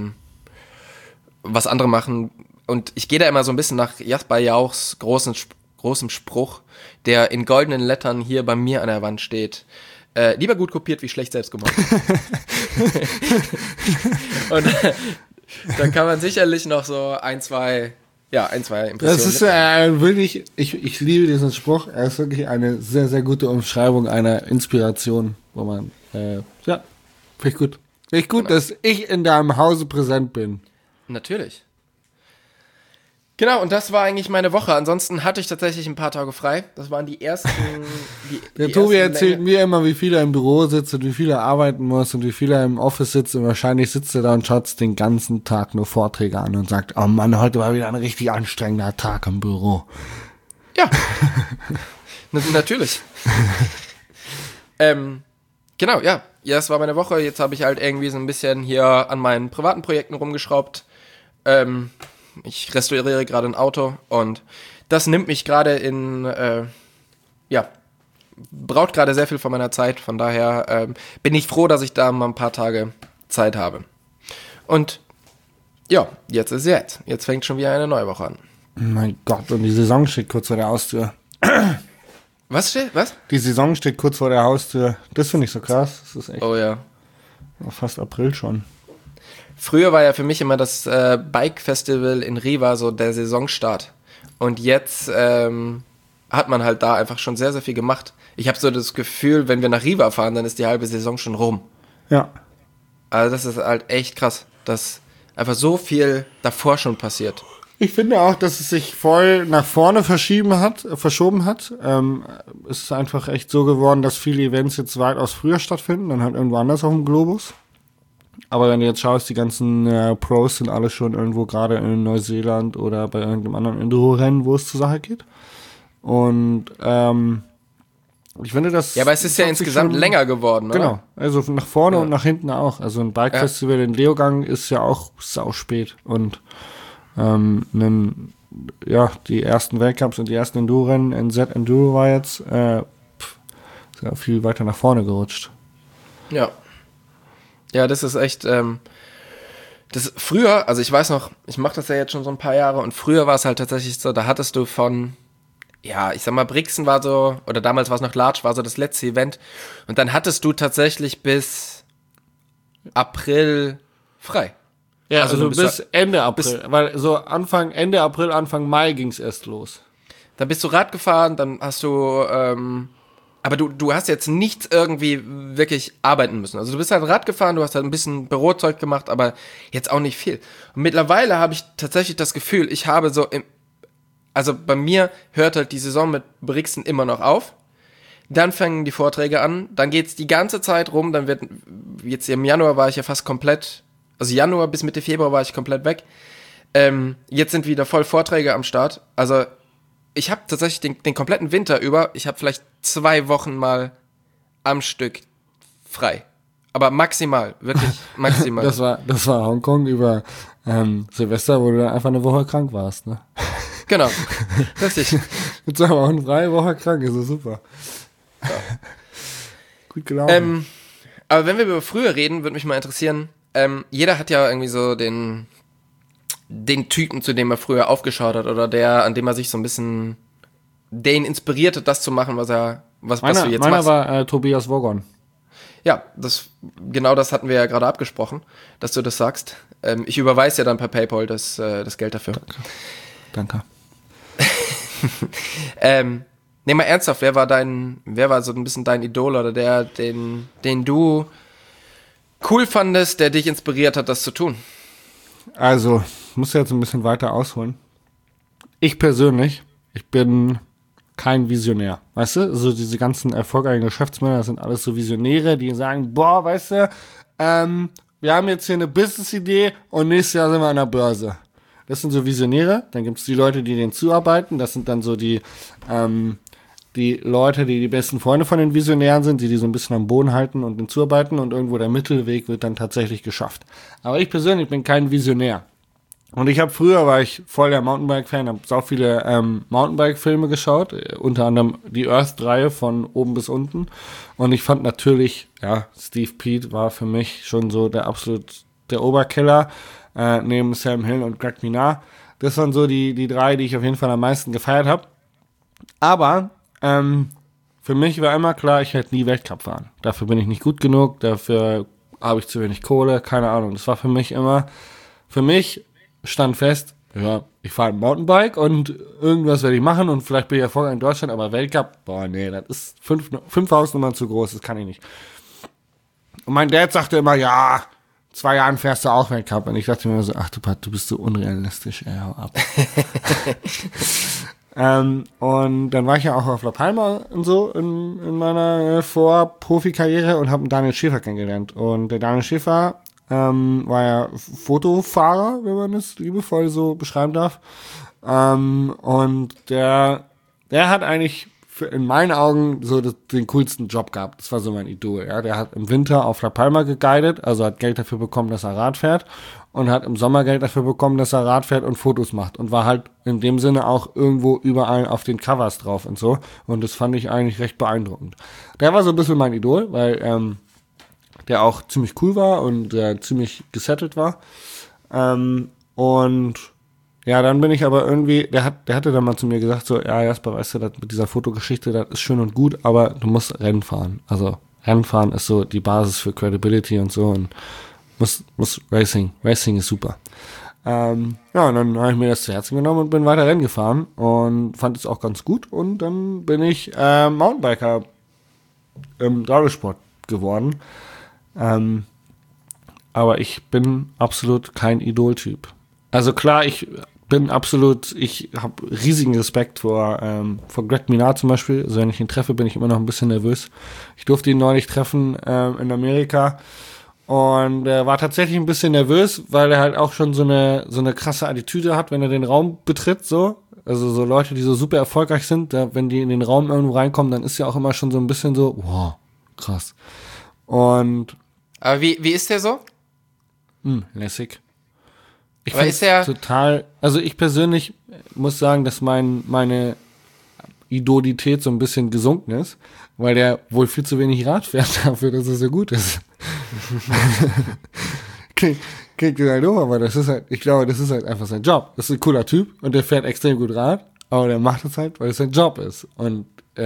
andere machen. Und ich gehe da immer so ein bisschen nach Jasper Jauchs großem Spruch, der in goldenen Lettern hier bei mir an der Wand steht. Lieber gut kopiert wie schlecht selbst gemacht. Und da kann man sicherlich noch so 1, 2 Ja, 1, 2 Impressionen.
Das ist wirklich, ich liebe diesen Spruch. Er ist wirklich eine sehr, sehr gute Umschreibung einer Inspiration, wo man, finde ich gut. Finde ich gut, dass ich in deinem Hause präsent bin.
Natürlich. Genau, und das war eigentlich meine Woche. Ansonsten hatte ich tatsächlich ein paar Tage frei. Das waren die ersten...
Der Tobi erzählt mir immer, wie viel er im Büro sitzt und wie viel er arbeiten muss und wie viel er im Office sitzt. Und wahrscheinlich sitzt er da und schaut den ganzen Tag nur Vorträge an und sagt, oh Mann, heute war wieder ein richtig anstrengender Tag im Büro.
Ja, natürlich. Genau, ja. Ja, das war meine Woche. Jetzt habe ich halt irgendwie so ein bisschen hier an meinen privaten Projekten rumgeschraubt. Ich restauriere gerade ein Auto und das nimmt mich gerade braucht gerade sehr viel von meiner Zeit. Von daher bin ich froh, dass ich da mal ein paar Tage Zeit habe. Und ja, jetzt ist jetzt. Jetzt fängt schon wieder eine neue Woche an.
Mein Gott, und die Saison steht kurz vor der Haustür.
Was steht? Was?
Die Saison steht kurz vor der Haustür. Das finde ich so krass. Das ist echt
Oh ja.
Fast April schon.
Früher war ja für mich immer das Bike-Festival in Riva so der Saisonstart. Und jetzt hat man halt da einfach schon sehr, sehr viel gemacht. Ich habe so das Gefühl, wenn wir nach Riva fahren, dann ist die halbe Saison schon rum.
Ja.
Also das ist halt echt krass, dass einfach so viel davor schon passiert.
Ich finde auch, dass es sich voll nach vorne verschoben hat. Es ist einfach echt so geworden, dass viele Events jetzt weitaus früher stattfinden, dann halt irgendwo anders auf dem Globus. Aber wenn du jetzt schaust, die ganzen Pros sind alle schon irgendwo gerade in Neuseeland oder bei irgendeinem anderen Enduro-Rennen, wo es zur Sache geht. Und ich finde das...
Ja, aber es ist ja insgesamt länger geworden, oder?
Genau, also nach vorne und nach hinten auch. Also ein Bike-Festival in Leogang ist ja auch sau spät. Und die ersten Weltcups und die ersten Enduro-Rennen, NZ Enduro war jetzt ist ja viel weiter nach vorne gerutscht.
Ja. Ja, das ist echt, das früher, also ich weiß noch, ich mache das ja jetzt schon so ein paar Jahre und früher war es halt tatsächlich so, da hattest du von, ja, ich sag mal, Brixen war so, oder damals war es noch Larch, war so das letzte Event und dann hattest du tatsächlich bis April frei.
Ja, also bis Ende April, weil so Ende April, Anfang Mai ging's erst los.
Dann bist du Rad gefahren, dann hast du, aber du hast jetzt nichts irgendwie wirklich arbeiten müssen. Also du bist halt Rad gefahren, du hast halt ein bisschen Bürozeug gemacht, aber jetzt auch nicht viel. Und mittlerweile habe ich tatsächlich das Gefühl, ich habe so, also bei mir hört halt die Saison mit Brixen immer noch auf. Dann fangen die Vorträge an, dann geht's die ganze Zeit rum, dann wird, jetzt im Januar war ich ja fast komplett, also Januar bis Mitte Februar war ich komplett weg. Jetzt sind wieder voll Vorträge am Start. Also ich habe tatsächlich den kompletten Winter über, ich habe vielleicht 2 Wochen mal am Stück frei. Aber maximal, wirklich maximal.
Das war Hongkong über Silvester, wo du dann einfach eine Woche krank warst, ne?
Genau, richtig.
Mit 2 Wochen frei, Woche krank, ist das super.
Ja.
Gut gelaufen.
Aber wenn wir über früher reden, würde mich mal interessieren, jeder hat ja irgendwie so den Typen, zu dem er früher aufgeschaut hat oder an dem er sich so ein bisschen, der ihn inspiriert hat, das zu machen, was du jetzt machst.
Meiner war Tobias Wogon.
Ja, genau das hatten wir ja gerade abgesprochen, dass du das sagst. Ich überweise ja dann per PayPal das Geld dafür.
Danke.
Nee, mal ernsthaft, wer war so ein bisschen dein Idol oder den du cool fandest, der dich inspiriert hat, das zu tun?
Also, ich muss jetzt ein bisschen weiter ausholen. Ich persönlich, ich bin kein Visionär, weißt du? So diese ganzen erfolgreichen Geschäftsmänner, das sind alles so Visionäre, die sagen, boah, weißt du, wir haben jetzt hier eine Business-Idee und nächstes Jahr sind wir an der Börse. Das sind so Visionäre. Dann gibt es die Leute, die denen zuarbeiten. Das sind dann so die Leute, die besten Freunde von den Visionären sind, die so ein bisschen am Boden halten und denen zuarbeiten. Und irgendwo der Mittelweg wird dann tatsächlich geschafft. Aber ich persönlich bin kein Visionär. Und war ich voll der Mountainbike-Fan, habe sau viele Mountainbike-Filme geschaut, unter anderem die Earth-Reihe von oben bis unten. Und ich fand natürlich, Steve Peat war für mich schon so der Oberkiller, neben Sam Hill und Greg Minnaar. Das waren so die 3, die ich auf jeden Fall am meisten gefeiert habe. Aber für mich war immer klar, ich werde nie Weltcup fahren. Dafür bin ich nicht gut genug, dafür habe ich zu wenig Kohle, keine Ahnung. Das war für mich stand fest, ja, ich fahre ein Mountainbike und irgendwas werde ich machen und vielleicht bin ich erfolgreich in Deutschland, aber Weltcup, boah, nee, das ist 5 Hausnummern zu groß, das kann ich nicht. Und mein Dad sagte immer, ja, 2 Jahren fährst du auch Weltcup. Und ich dachte mir so, ach du bist so unrealistisch, ey, hau ab. Und dann war ich ja auch auf La Palma und so in meiner Vor-Profi-Karriere und habe Daniel Schäfer kennengelernt. Und der Daniel Schäfer war ja Fotofahrer, wenn man es liebevoll so beschreiben darf. Und der hat eigentlich in meinen Augen so den coolsten Job gehabt. Das war so mein Idol. Ja, der hat im Winter auf La Palma geguidet, also hat Geld dafür bekommen, dass er Rad fährt und hat im Sommer Geld dafür bekommen, dass er Rad fährt und Fotos macht und war halt in dem Sinne auch irgendwo überall auf den Covers drauf und so. Und das fand ich eigentlich recht beeindruckend. Der war so ein bisschen mein Idol, weil der auch ziemlich cool war und ziemlich gesettelt war. Und ja, dann bin ich aber irgendwie, der hatte dann mal zu mir gesagt, so, ja, Jasper, weißt du, das mit dieser Fotogeschichte, das ist schön und gut, aber du musst Rennen fahren. Also, Rennen fahren ist so die Basis für Credibility und so und muss Racing ist super. Ja, und dann habe ich mir das zu Herzen genommen und bin weiter Rennen gefahren und fand es auch ganz gut und dann bin ich Mountainbiker im Tradelsport geworden. Aber ich bin absolut kein Idol-Typ. Also klar, ich habe riesigen Respekt vor Greg Minard zum Beispiel. Also wenn ich ihn treffe, bin ich immer noch ein bisschen nervös. Ich durfte ihn neulich treffen in Amerika und er war tatsächlich ein bisschen nervös, weil er halt auch schon so eine krasse Attitüde hat, wenn er den Raum betritt, so. Also so Leute, die so super erfolgreich sind, wenn die in den Raum irgendwo reinkommen, dann ist ja auch immer schon so ein bisschen so, wow, krass. Und
aber wie ist der so?
Lässig. Ich
finde es
total, also ich persönlich muss sagen, dass meine Idolität so ein bisschen gesunken ist, weil der wohl viel zu wenig Rad fährt dafür, dass er so gut ist. Klingt total doof, aber ich glaube, das ist halt einfach sein Job. Das ist ein cooler Typ und der fährt extrem gut Rad, aber der macht es halt, weil es sein Job ist. Und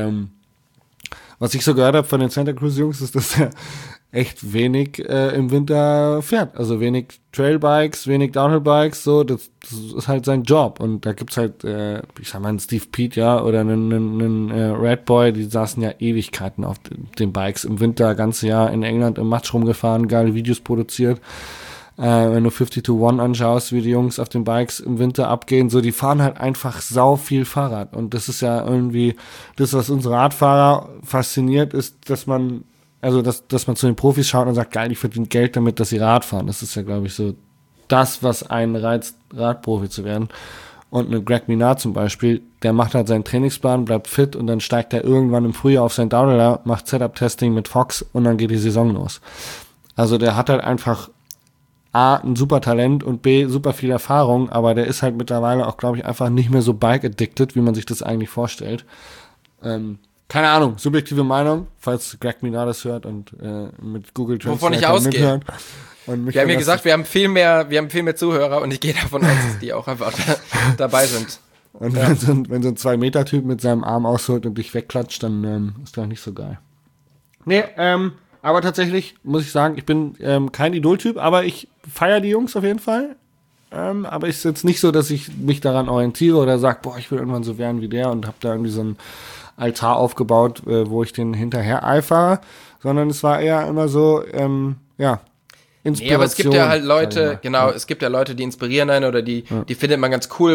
was ich so gehört habe von den Santa Cruz Jungs, ist, dass er echt wenig im Winter fährt. Also wenig Trailbikes, wenig Downhillbikes, so, das ist halt sein Job. Und da gibt's halt, ich sag mal, einen Steve Peat, ja, oder einen Red Boy, die saßen ja Ewigkeiten auf den Bikes im Winter, ganze Jahr in England im Matsch rumgefahren, geile Videos produziert. Wenn du 50-1 anschaust, wie die Jungs auf den Bikes im Winter abgehen, so, die fahren halt einfach sau viel Fahrrad. Und das ist ja irgendwie das, was unsere Radfahrer fasziniert, ist, dass man zu den Profis schaut und sagt, geil, die verdienen Geld damit, dass sie Rad fahren. Das ist ja, glaube ich, so das, was einen reizt, Radprofi zu werden. Und eine Greg Minard zum Beispiel, der macht halt seinen Trainingsplan, bleibt fit und dann steigt er irgendwann im Frühjahr auf sein Downhiller, macht Setup-Testing mit Fox und dann geht die Saison los. Also der hat halt einfach A, ein super Talent und B, super viel Erfahrung, aber der ist halt mittlerweile auch, glaube ich, einfach nicht mehr so bike-addicted, wie man sich das eigentlich vorstellt. Keine Ahnung, subjektive Meinung, falls Greg Minard das hört und mit Google Translate
wovon ich ausgehe. Wir haben ja gesagt, wir haben viel mehr Zuhörer und ich gehe davon aus, dass die auch einfach dabei sind.
Und ja. wenn so ein 2-Meter-Typ mit seinem Arm ausholt und dich wegklatscht, dann ist das nicht so geil. Nee, aber tatsächlich muss ich sagen, ich bin kein Idol-Typ, aber ich feiere die Jungs auf jeden Fall. Aber es ist jetzt nicht so, dass ich mich daran orientiere oder sage, boah, ich will irgendwann so werden wie der und habe da irgendwie so ein Altar aufgebaut, wo ich den hinterher eifere, sondern es war eher immer so, Inspiration.
Nee, aber es gibt ja halt Leute, es gibt ja Leute, die inspirieren einen oder die findet man ganz cool,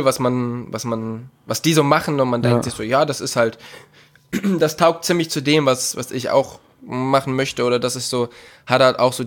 was die so machen und man denkt sich so, ja, das ist halt, das taugt ziemlich zu dem, was ich auch machen möchte oder das ist so, hat halt auch so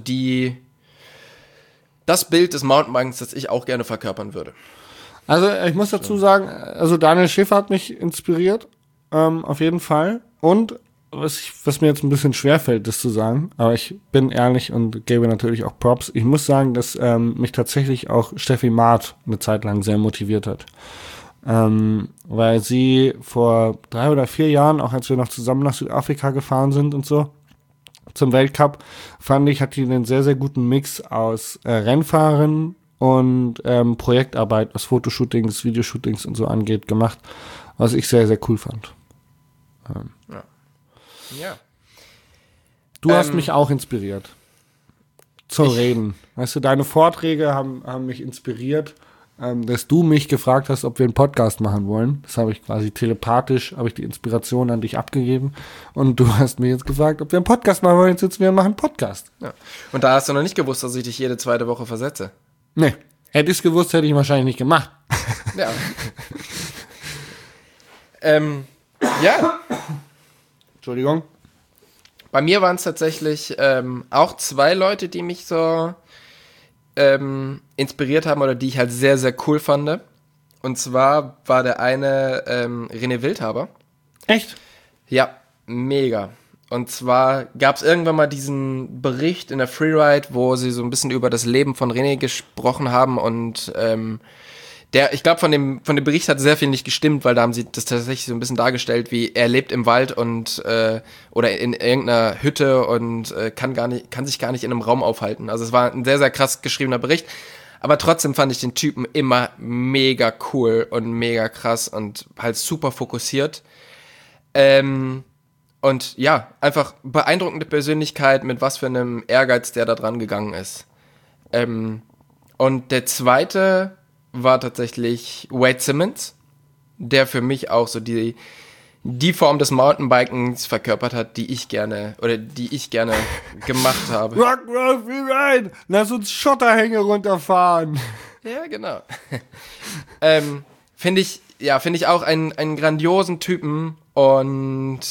das Bild des Mountainbikes, das ich auch gerne verkörpern würde.
Also ich muss dazu sagen, also Daniel Schäfer hat mich inspiriert, auf jeden Fall. Und was mir jetzt ein bisschen schwerfällt, das zu sagen, aber ich bin ehrlich und gebe natürlich auch Props. Ich muss sagen, dass mich tatsächlich auch Steffi Maat eine Zeit lang sehr motiviert hat. Weil sie vor 3 oder 4 Jahren, auch als wir noch zusammen nach Südafrika gefahren sind und so, zum Weltcup, fand ich, hat die einen sehr, sehr guten Mix aus Rennfahren und Projektarbeit, was Fotoshootings, Videoshootings und so angeht, gemacht, was ich sehr, sehr cool fand.
Ja.
Du hast mich auch inspiriert. Zu reden. Weißt du, deine Vorträge haben mich inspiriert, dass du mich gefragt hast, ob wir einen Podcast machen wollen. Das habe ich quasi telepathisch, habe ich die Inspiration an dich abgegeben. Und du hast mir jetzt gefragt, ob wir einen Podcast machen wollen. Jetzt sitzen wir und machen einen Podcast.
Ja. Und da hast du noch nicht gewusst, dass ich dich jede zweite Woche versetze.
Nee. Hätte ich es gewusst, hätte ich wahrscheinlich nicht gemacht.
Ja. Ja.
Entschuldigung.
Bei mir waren es tatsächlich auch 2 Leute, die mich so inspiriert haben oder die ich halt sehr, sehr cool fand. Und zwar war der eine René Wildhaber.
Echt?
Ja, mega. Und zwar gab es irgendwann mal diesen Bericht in der Freeride, wo sie so ein bisschen über das Leben von René gesprochen haben und ich glaube, von dem Bericht hat sehr viel nicht gestimmt, weil da haben sie das tatsächlich so ein bisschen dargestellt, wie er lebt im Wald und oder in irgendeiner Hütte und kann sich gar nicht in einem Raum aufhalten. Also es war ein sehr, sehr krass geschriebener Bericht. Aber trotzdem fand ich den Typen immer mega cool und mega krass und halt super fokussiert. Und ja, einfach beeindruckende Persönlichkeit, mit was für einem Ehrgeiz der da dran gegangen ist. Und der zweite war tatsächlich Wade Simmons, der für mich auch so die Form des Mountainbikens verkörpert hat, die ich gerne gemacht habe.
Rock, rein! Lass uns Schotterhänge runterfahren.
Ja, genau. Finde ich auch einen grandiosen Typen und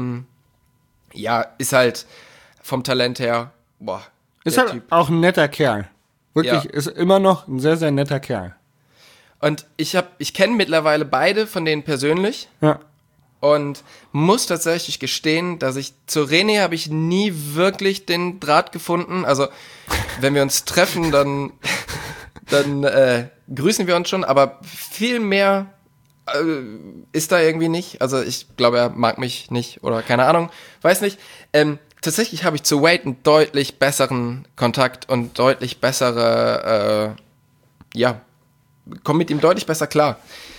ist halt vom Talent her,
ist halt typ. Auch ein netter Kerl. Wirklich, ist immer noch ein sehr, sehr netter Kerl.
Und ich kenne mittlerweile beide von denen persönlich.
Ja.
Und muss tatsächlich gestehen, dass zu René habe ich nie wirklich den Draht gefunden. Also, wenn wir uns treffen, dann grüßen wir uns schon, aber viel mehr ist da irgendwie nicht. Also, ich glaube, er mag mich nicht oder keine Ahnung, weiß nicht. Tatsächlich habe ich zu Wade einen deutlich besseren Kontakt und deutlich bessere, komme mit ihm deutlich besser klar.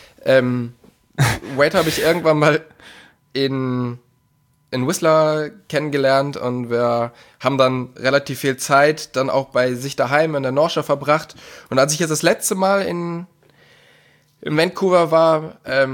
Wade habe ich irgendwann mal in Whistler kennengelernt und wir haben dann relativ viel Zeit dann auch bei sich daheim in der Nordschaft verbracht. Und als ich jetzt das letzte Mal in Vancouver war,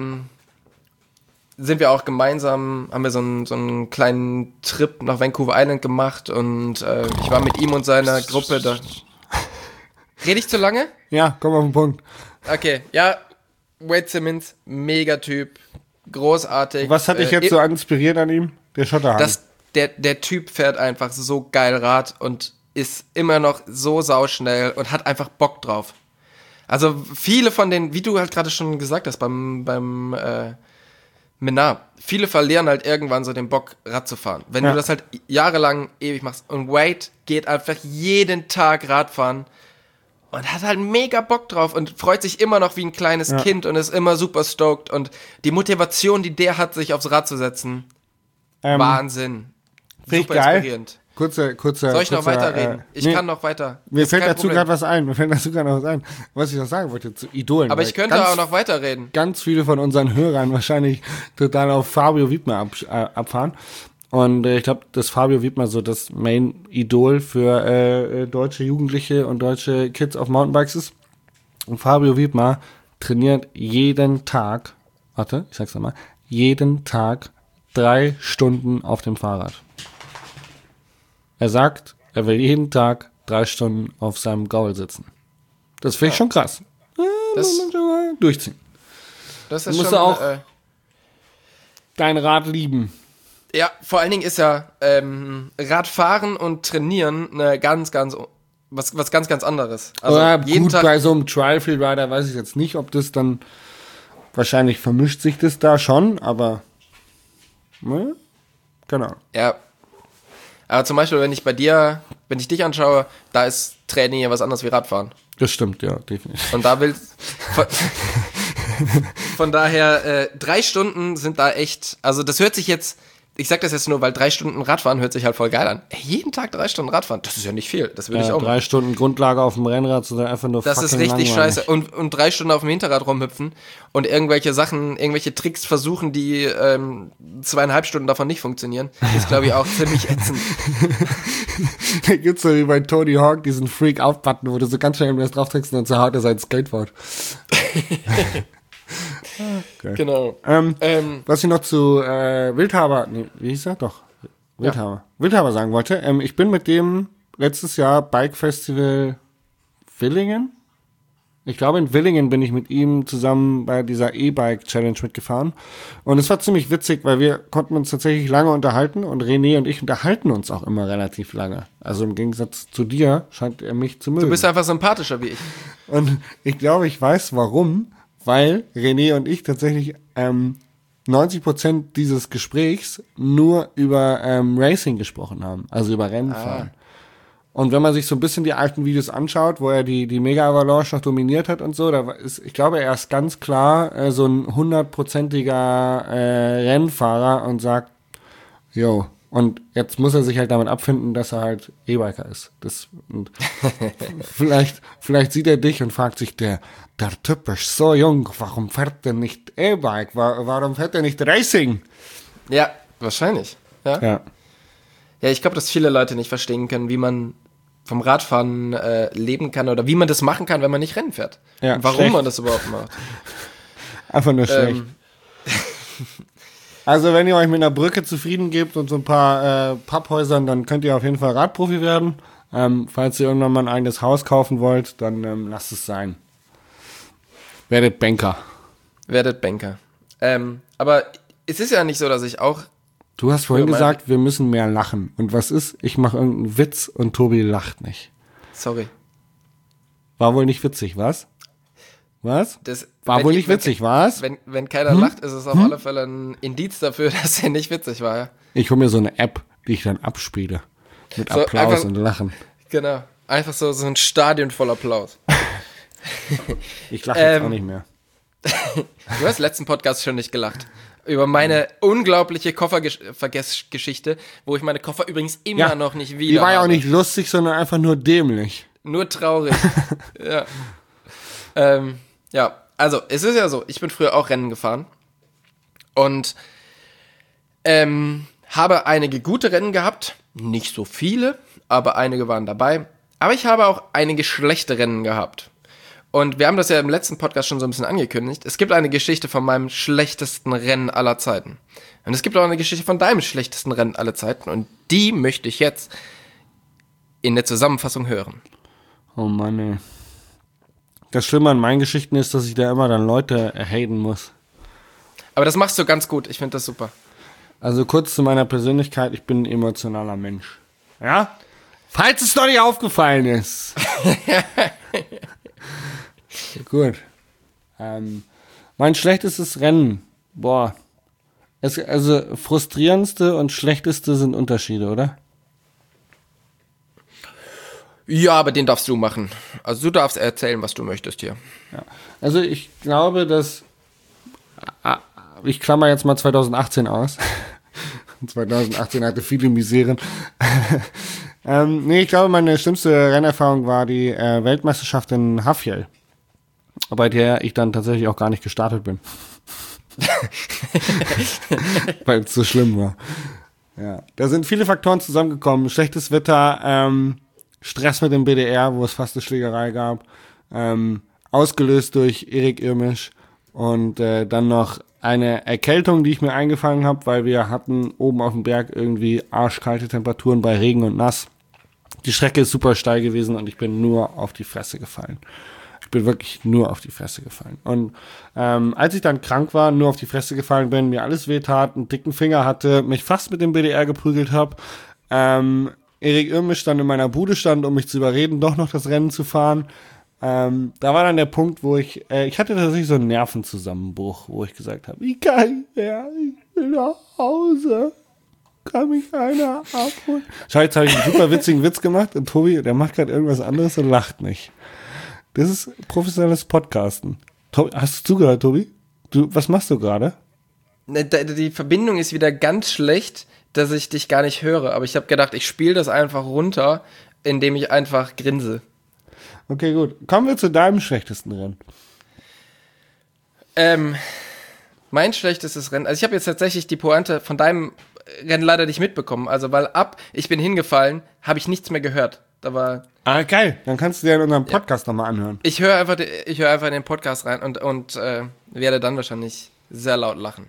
sind wir auch gemeinsam, haben wir so einen kleinen Trip nach Vancouver Island gemacht und ich war mit ihm und seiner Gruppe da. Rede ich zu lange?
Ja, komm auf den Punkt.
Okay, ja, Wade Simmons, Megatyp, großartig.
Was hat dich jetzt so inspiriert an ihm? Der Schotterhang.
Der Typ fährt einfach so geil Rad und ist immer noch so sauschnell und hat einfach Bock drauf. Also viele von den, wie du halt gerade schon gesagt hast, beim Menard, viele verlieren halt irgendwann so den Bock, Rad zu fahren. Wenn du das halt jahrelang ewig machst. Und Wade geht einfach jeden Tag Radfahren und hat halt mega Bock drauf und freut sich immer noch wie ein kleines Kind und ist immer super stoked. Und die Motivation, die der hat, sich aufs Rad zu setzen, Wahnsinn. Super
geil.
Inspirierend.
Kurzer.
Soll ich noch weiterreden? Ich kann noch weiter.
Mir fällt dazu gerade was ein. Was ich noch sagen wollte zu Idolen.
Aber ich könnte auch noch weiterreden.
Ganz viele von unseren Hörern wahrscheinlich total auf Fabio Wiedmer abfahren. Und ich glaube, dass Fabio Wiedmer so das Main-Idol für deutsche Jugendliche und deutsche Kids auf Mountainbikes ist. Und Fabio Wiedmer trainiert jeden Tag, jeden Tag 3 Stunden auf dem Fahrrad. Er sagt, er will jeden Tag 3 Stunden auf seinem Gaul sitzen. Das finde ich schon krass. Durchziehen.
Das ist
musst
schon,
du auch dein Rad lieben.
Ja, vor allen Dingen ist ja Radfahren und Trainieren eine ganz anderes. Also
oder
jeden
gut,
Tag
bei so einem Trial-Field Rider weiß ich jetzt nicht, ob das dann, wahrscheinlich vermischt sich das da schon, aber ne? Genau.
Ja. Aber zum Beispiel, wenn ich dich anschaue, da ist Training ja was anderes wie Radfahren.
Das stimmt, ja, definitiv.
Und da von daher, 3 Stunden sind da echt, also das hört sich jetzt ich sag das jetzt nur, weil 3 Stunden Radfahren hört sich halt voll geil an. Ey, jeden Tag 3 Stunden Radfahren, das ist ja nicht viel. Das will ich auch machen.
3 Stunden Grundlage auf dem Rennrad sind einfach nur
das ist richtig scheiße. Und 3 Stunden auf dem Hinterrad rumhüpfen und irgendwelche Sachen, irgendwelche Tricks versuchen, die 2,5 Stunden davon nicht funktionieren, ist, glaube ich, auch ziemlich ätzend.
Da gibt's so wie bei Tony Hawk diesen Freak-Out-Button, wo du so ganz schnell drauf drückst und dann zerhaut er sein Skateboard. Okay.
Genau.
Was ich noch zu Wildhaber, nee, wie hieß er? Doch, Wildhaber. Ja. Wildhaber sagen wollte, ich bin mit dem letztes Jahr Bike Festival Villingen. Ich glaube, in Villingen bin ich mit ihm zusammen bei dieser E-Bike Challenge mitgefahren. Und es war ziemlich witzig, weil wir konnten uns tatsächlich lange unterhalten und René und ich unterhalten uns auch immer relativ lange. Also im Gegensatz zu dir scheint er mich zu mögen.
Du bist einfach sympathischer wie ich.
Und ich glaube, ich weiß warum. Weil René und ich tatsächlich 90% dieses Gesprächs nur über Racing gesprochen haben, also über Rennenfahren. Und wenn man sich so ein bisschen die alten Videos anschaut, wo er die Mega Avalanche noch dominiert hat und so, da ist, ich glaube, er ist ganz klar so ein 100%iger Rennfahrer und sagt, yo, und jetzt muss er sich halt damit abfinden, dass er halt E-Biker ist. Und vielleicht sieht er dich und fragt sich, der Typ ist so jung, warum fährt er nicht E-Bike? Warum fährt er nicht Racing?
Ja, wahrscheinlich. Ja, ich glaube, dass viele Leute nicht verstehen können, wie man vom Radfahren leben kann oder wie man das machen kann, wenn man nicht Rennen fährt. Ja, und warum schlecht. Man das überhaupt macht.
Einfach nur schlecht. Also wenn ihr euch mit einer Brücke zufrieden gebt und so ein paar Papphäusern, dann könnt ihr auf jeden Fall Radprofi werden. Falls ihr irgendwann mal ein eigenes Haus kaufen wollt, dann lasst es sein. Werdet Banker.
Aber es ist ja nicht so, dass ich auch...
Du hast vorhin gesagt, wir müssen mehr lachen. Und was ist? Ich mache irgendeinen Witz und Tobi lacht nicht.
Sorry.
War wohl nicht witzig, was? Was? War wohl nicht witzig, was?
Wenn keiner lacht, ist es auf alle Fälle ein Indiz dafür, dass er nicht witzig war, ja.
Ich hole mir so eine App, die ich dann abspiele. Mit so Applaus einfach, und Lachen.
Genau. Einfach so ein Stadion voll Applaus.
Ich lache jetzt auch nicht mehr.
Du hast letzten Podcast schon nicht gelacht. Über meine unglaubliche Koffervergessgeschichte, wo ich meine Koffer übrigens immer noch nicht wieder
Die war ja auch nicht lustig, sondern einfach nur dämlich.
Nur traurig. Ja. Ja, also es ist ja so, ich bin früher auch Rennen gefahren und habe einige gute Rennen gehabt, nicht so viele, aber einige waren dabei. Aber ich habe auch einige schlechte Rennen gehabt. Und wir haben das ja im letzten Podcast schon so ein bisschen angekündigt. Es gibt eine Geschichte von meinem schlechtesten Rennen aller Zeiten. Und es gibt auch eine Geschichte von deinem schlechtesten Rennen aller Zeiten. Und die möchte ich jetzt in der Zusammenfassung hören.
Oh Mann, ey. Das Schlimme an meinen Geschichten ist, dass ich da immer dann Leute haten muss.
Aber das machst du ganz gut. Ich finde das super.
Also kurz zu meiner Persönlichkeit. Ich bin ein emotionaler Mensch. Ja? Falls es noch nicht aufgefallen ist. Gut. Mein schlechtestes Rennen. Boah. Also frustrierendste und schlechteste sind Unterschiede, oder?
Ja, aber den darfst du machen. Also du darfst erzählen, was du möchtest hier.
Ja. Also ich glaube, dass... Ich klammer jetzt mal 2018 aus. 2018 hatte viele Miseren. Nee, ich glaube, meine schlimmste Rennerfahrung war die Weltmeisterschaft in Hafjell. Bei der ich dann tatsächlich auch gar nicht gestartet bin. Weil es so schlimm war. Ja. Da sind viele Faktoren zusammengekommen. Schlechtes Wetter, Stress mit dem BDR, wo es fast eine Schlägerei gab, ausgelöst durch Erik Irmisch und dann noch eine Erkältung, die ich mir eingefangen habe, weil wir hatten oben auf dem Berg irgendwie arschkalte Temperaturen bei Regen und Nass. Die Strecke ist super steil gewesen und ich bin nur auf die Fresse gefallen. Ich bin wirklich nur auf die Fresse gefallen. Und als ich dann krank war, nur auf die Fresse gefallen bin, mir alles wehtat, einen dicken Finger hatte, mich fast mit dem BDR geprügelt habe, Erik Irmisch dann in meiner Bude stand, um mich zu überreden, doch noch das Rennen zu fahren. Da war dann der Punkt, wo ich hatte tatsächlich so einen Nervenzusammenbruch, wo ich gesagt habe, ich kann nicht mehr, ich will nach Hause. Kann mich einer abholen? Schau, jetzt habe ich einen super witzigen Witz gemacht und Tobi, der macht gerade irgendwas anderes und lacht nicht. Das ist professionelles Podcasten. Tobi, hast du zugehört, Tobi? Was machst du gerade?
Die Verbindung ist wieder ganz schlecht, dass ich dich gar nicht höre. Aber ich habe gedacht, ich spiele das einfach runter, indem ich einfach grinse.
Okay, gut. Kommen wir zu deinem schlechtesten Rennen.
Mein schlechtestes Rennen, also ich habe jetzt tatsächlich die Pointe von deinem Rennen leider nicht mitbekommen, also weil ich bin hingefallen, habe ich nichts mehr gehört. Da war
geil, dann kannst du dir in unserem Podcast nochmal anhören.
Ich höre einfach in den Podcast rein und werde dann wahrscheinlich sehr laut lachen.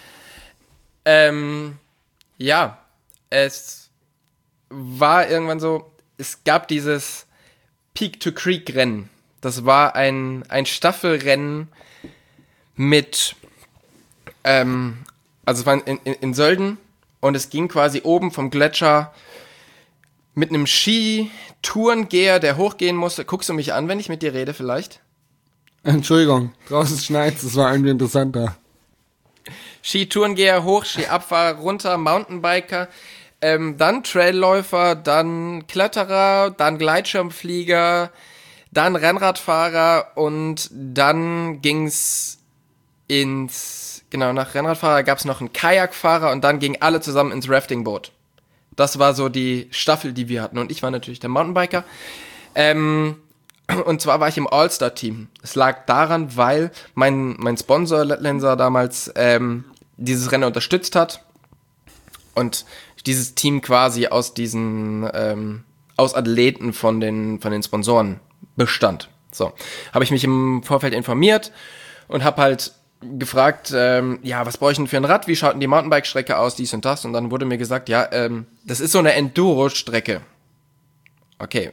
Ja, es war irgendwann so, es gab dieses Peak-to-Creek-Rennen. Das war ein Staffelrennen mit, also es war in Sölden und es ging quasi oben vom Gletscher mit einem Skitourengeher, der hochgehen musste. Guckst du mich an, wenn ich mit dir rede vielleicht?
Entschuldigung, draußen schneit, das war irgendwie interessanter.
Skitourengeher hoch, Skiabfahrer runter, Mountainbiker, dann Trailläufer, dann Kletterer, dann Gleitschirmflieger, dann Rennradfahrer und dann ging's nach Rennradfahrer gab's noch einen Kajakfahrer und dann gingen alle zusammen ins Raftingboot. Das war so die Staffel, die wir hatten und ich war natürlich der Mountainbiker. Und zwar war ich im All-Star-Team. Es lag daran, weil mein Sponsor Letlenser damals dieses Rennen unterstützt hat und dieses Team quasi aus Athleten von den Sponsoren bestand. So, habe ich mich im Vorfeld informiert und habe halt gefragt, was brauche ich denn für ein Rad? Wie schaut denn die Mountainbike-Strecke aus? Dies und das. Und dann wurde mir gesagt, das ist so eine Enduro-Strecke. Okay.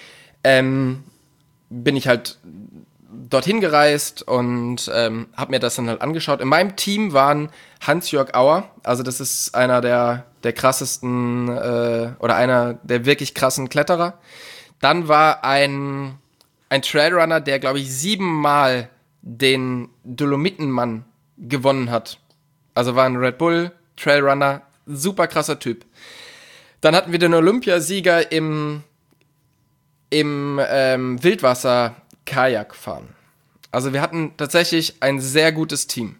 Bin ich halt dorthin gereist und habe mir das dann halt angeschaut. In meinem Team waren Hans-Jörg Auer, also das ist einer der krassesten oder einer der wirklich krassen Kletterer. Dann war ein Trailrunner, der, glaube ich, 7-mal den Dolomitenmann gewonnen hat. Also war ein Red Bull Trailrunner, super krasser Typ. Dann hatten wir den Olympiasieger im Wildwasser-Kajak fahren. Also wir hatten tatsächlich ein sehr gutes Team.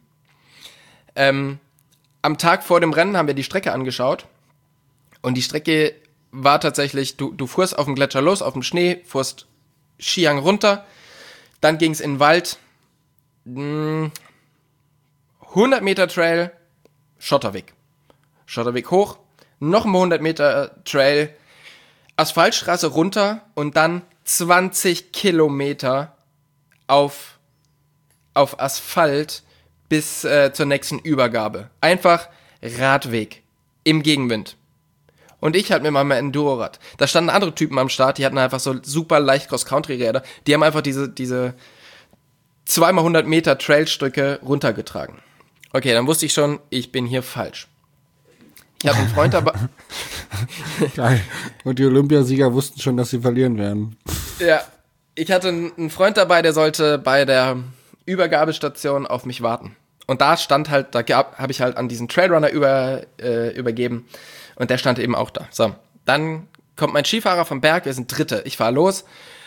Am Tag vor dem Rennen haben wir die Strecke angeschaut und die Strecke war tatsächlich, du fuhrst auf dem Gletscher los, auf dem Schnee, fuhrst Skihang runter, dann ging es in den Wald, 100 Meter Trail, Schotterweg hoch, noch ein 100 Meter Trail, Asphaltstraße runter und dann 20 Kilometer auf Asphalt bis zur nächsten Übergabe. Einfach Radweg im Gegenwind. Und ich halt mit meinem Enduro-Rad. Da standen andere Typen am Start, die hatten einfach so super leicht Cross-Country-Räder. Die haben einfach diese 2x100 Meter Trailstücke runtergetragen. Okay, dann wusste ich schon, ich bin hier falsch. Ich habe einen Freund dabei.
Geil. Und die Olympiasieger wussten schon, dass sie verlieren werden.
Ja, ich hatte einen Freund dabei, der sollte bei der Übergabestation auf mich warten. Und da stand halt, habe ich halt an diesen Trailrunner übergeben. Und der stand eben auch da. So, dann kommt mein Skifahrer vom Berg, wir sind Dritte. Ich fahre los,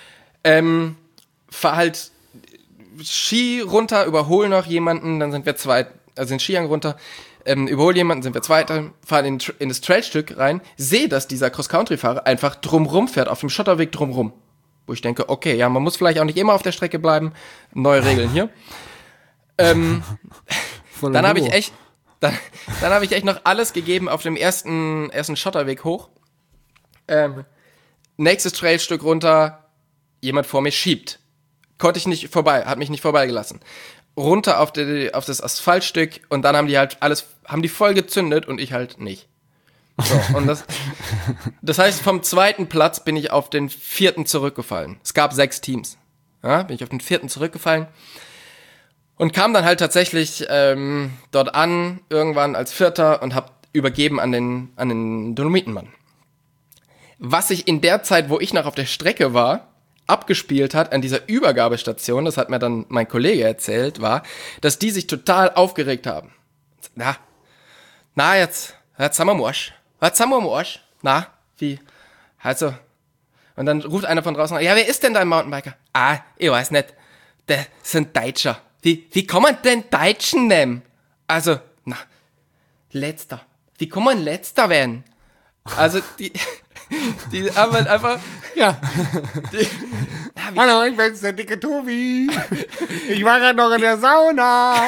fahre halt Ski runter, überhole noch jemanden, dann sind wir zwei, also den Skihang runter, überhole jemanden, sind wir Zweiter, fahren in das Trailstück rein, sehe, dass dieser Cross-Country-Fahrer einfach drumrum fährt, auf dem Schotterweg drumrum. Wo ich denke, okay, ja, man muss vielleicht auch nicht immer auf der Strecke bleiben. Neue Regeln hier. Dann habe ich echt noch alles gegeben auf dem ersten Schotterweg hoch. Nächstes Trailstück runter, jemand vor mir schiebt. Konnte ich nicht vorbei, hat mich nicht vorbeigelassen. Runter auf das Asphaltstück und dann haben die voll gezündet und ich halt nicht. So, und das heißt, vom 2. Platz bin ich auf den 4. zurückgefallen. Es gab 6 Teams. Ja, bin ich auf den 4. zurückgefallen. Und kam dann halt tatsächlich dort an, irgendwann als 4. und hab übergeben an den Dolomitenmann. Was sich in der Zeit, wo ich noch auf der Strecke war, abgespielt hat an dieser Übergabestation, das hat mir dann mein Kollege erzählt, war, dass die sich total aufgeregt haben. Na, jetzt haben wir Morsch. Na, wie? Also. Und dann ruft einer von draußen, ja, wer ist denn dein Mountainbiker? Ich weiß nicht. Das sind Deutscher. Wie kann man denn Deutschen nehmen? Also, Na, letzter. Wie kann man letzter werden? Also, die haben halt einfach...
Ja. Hallo, ich bin's, der dicke Tobi. Ich war gerade noch in der Sauna.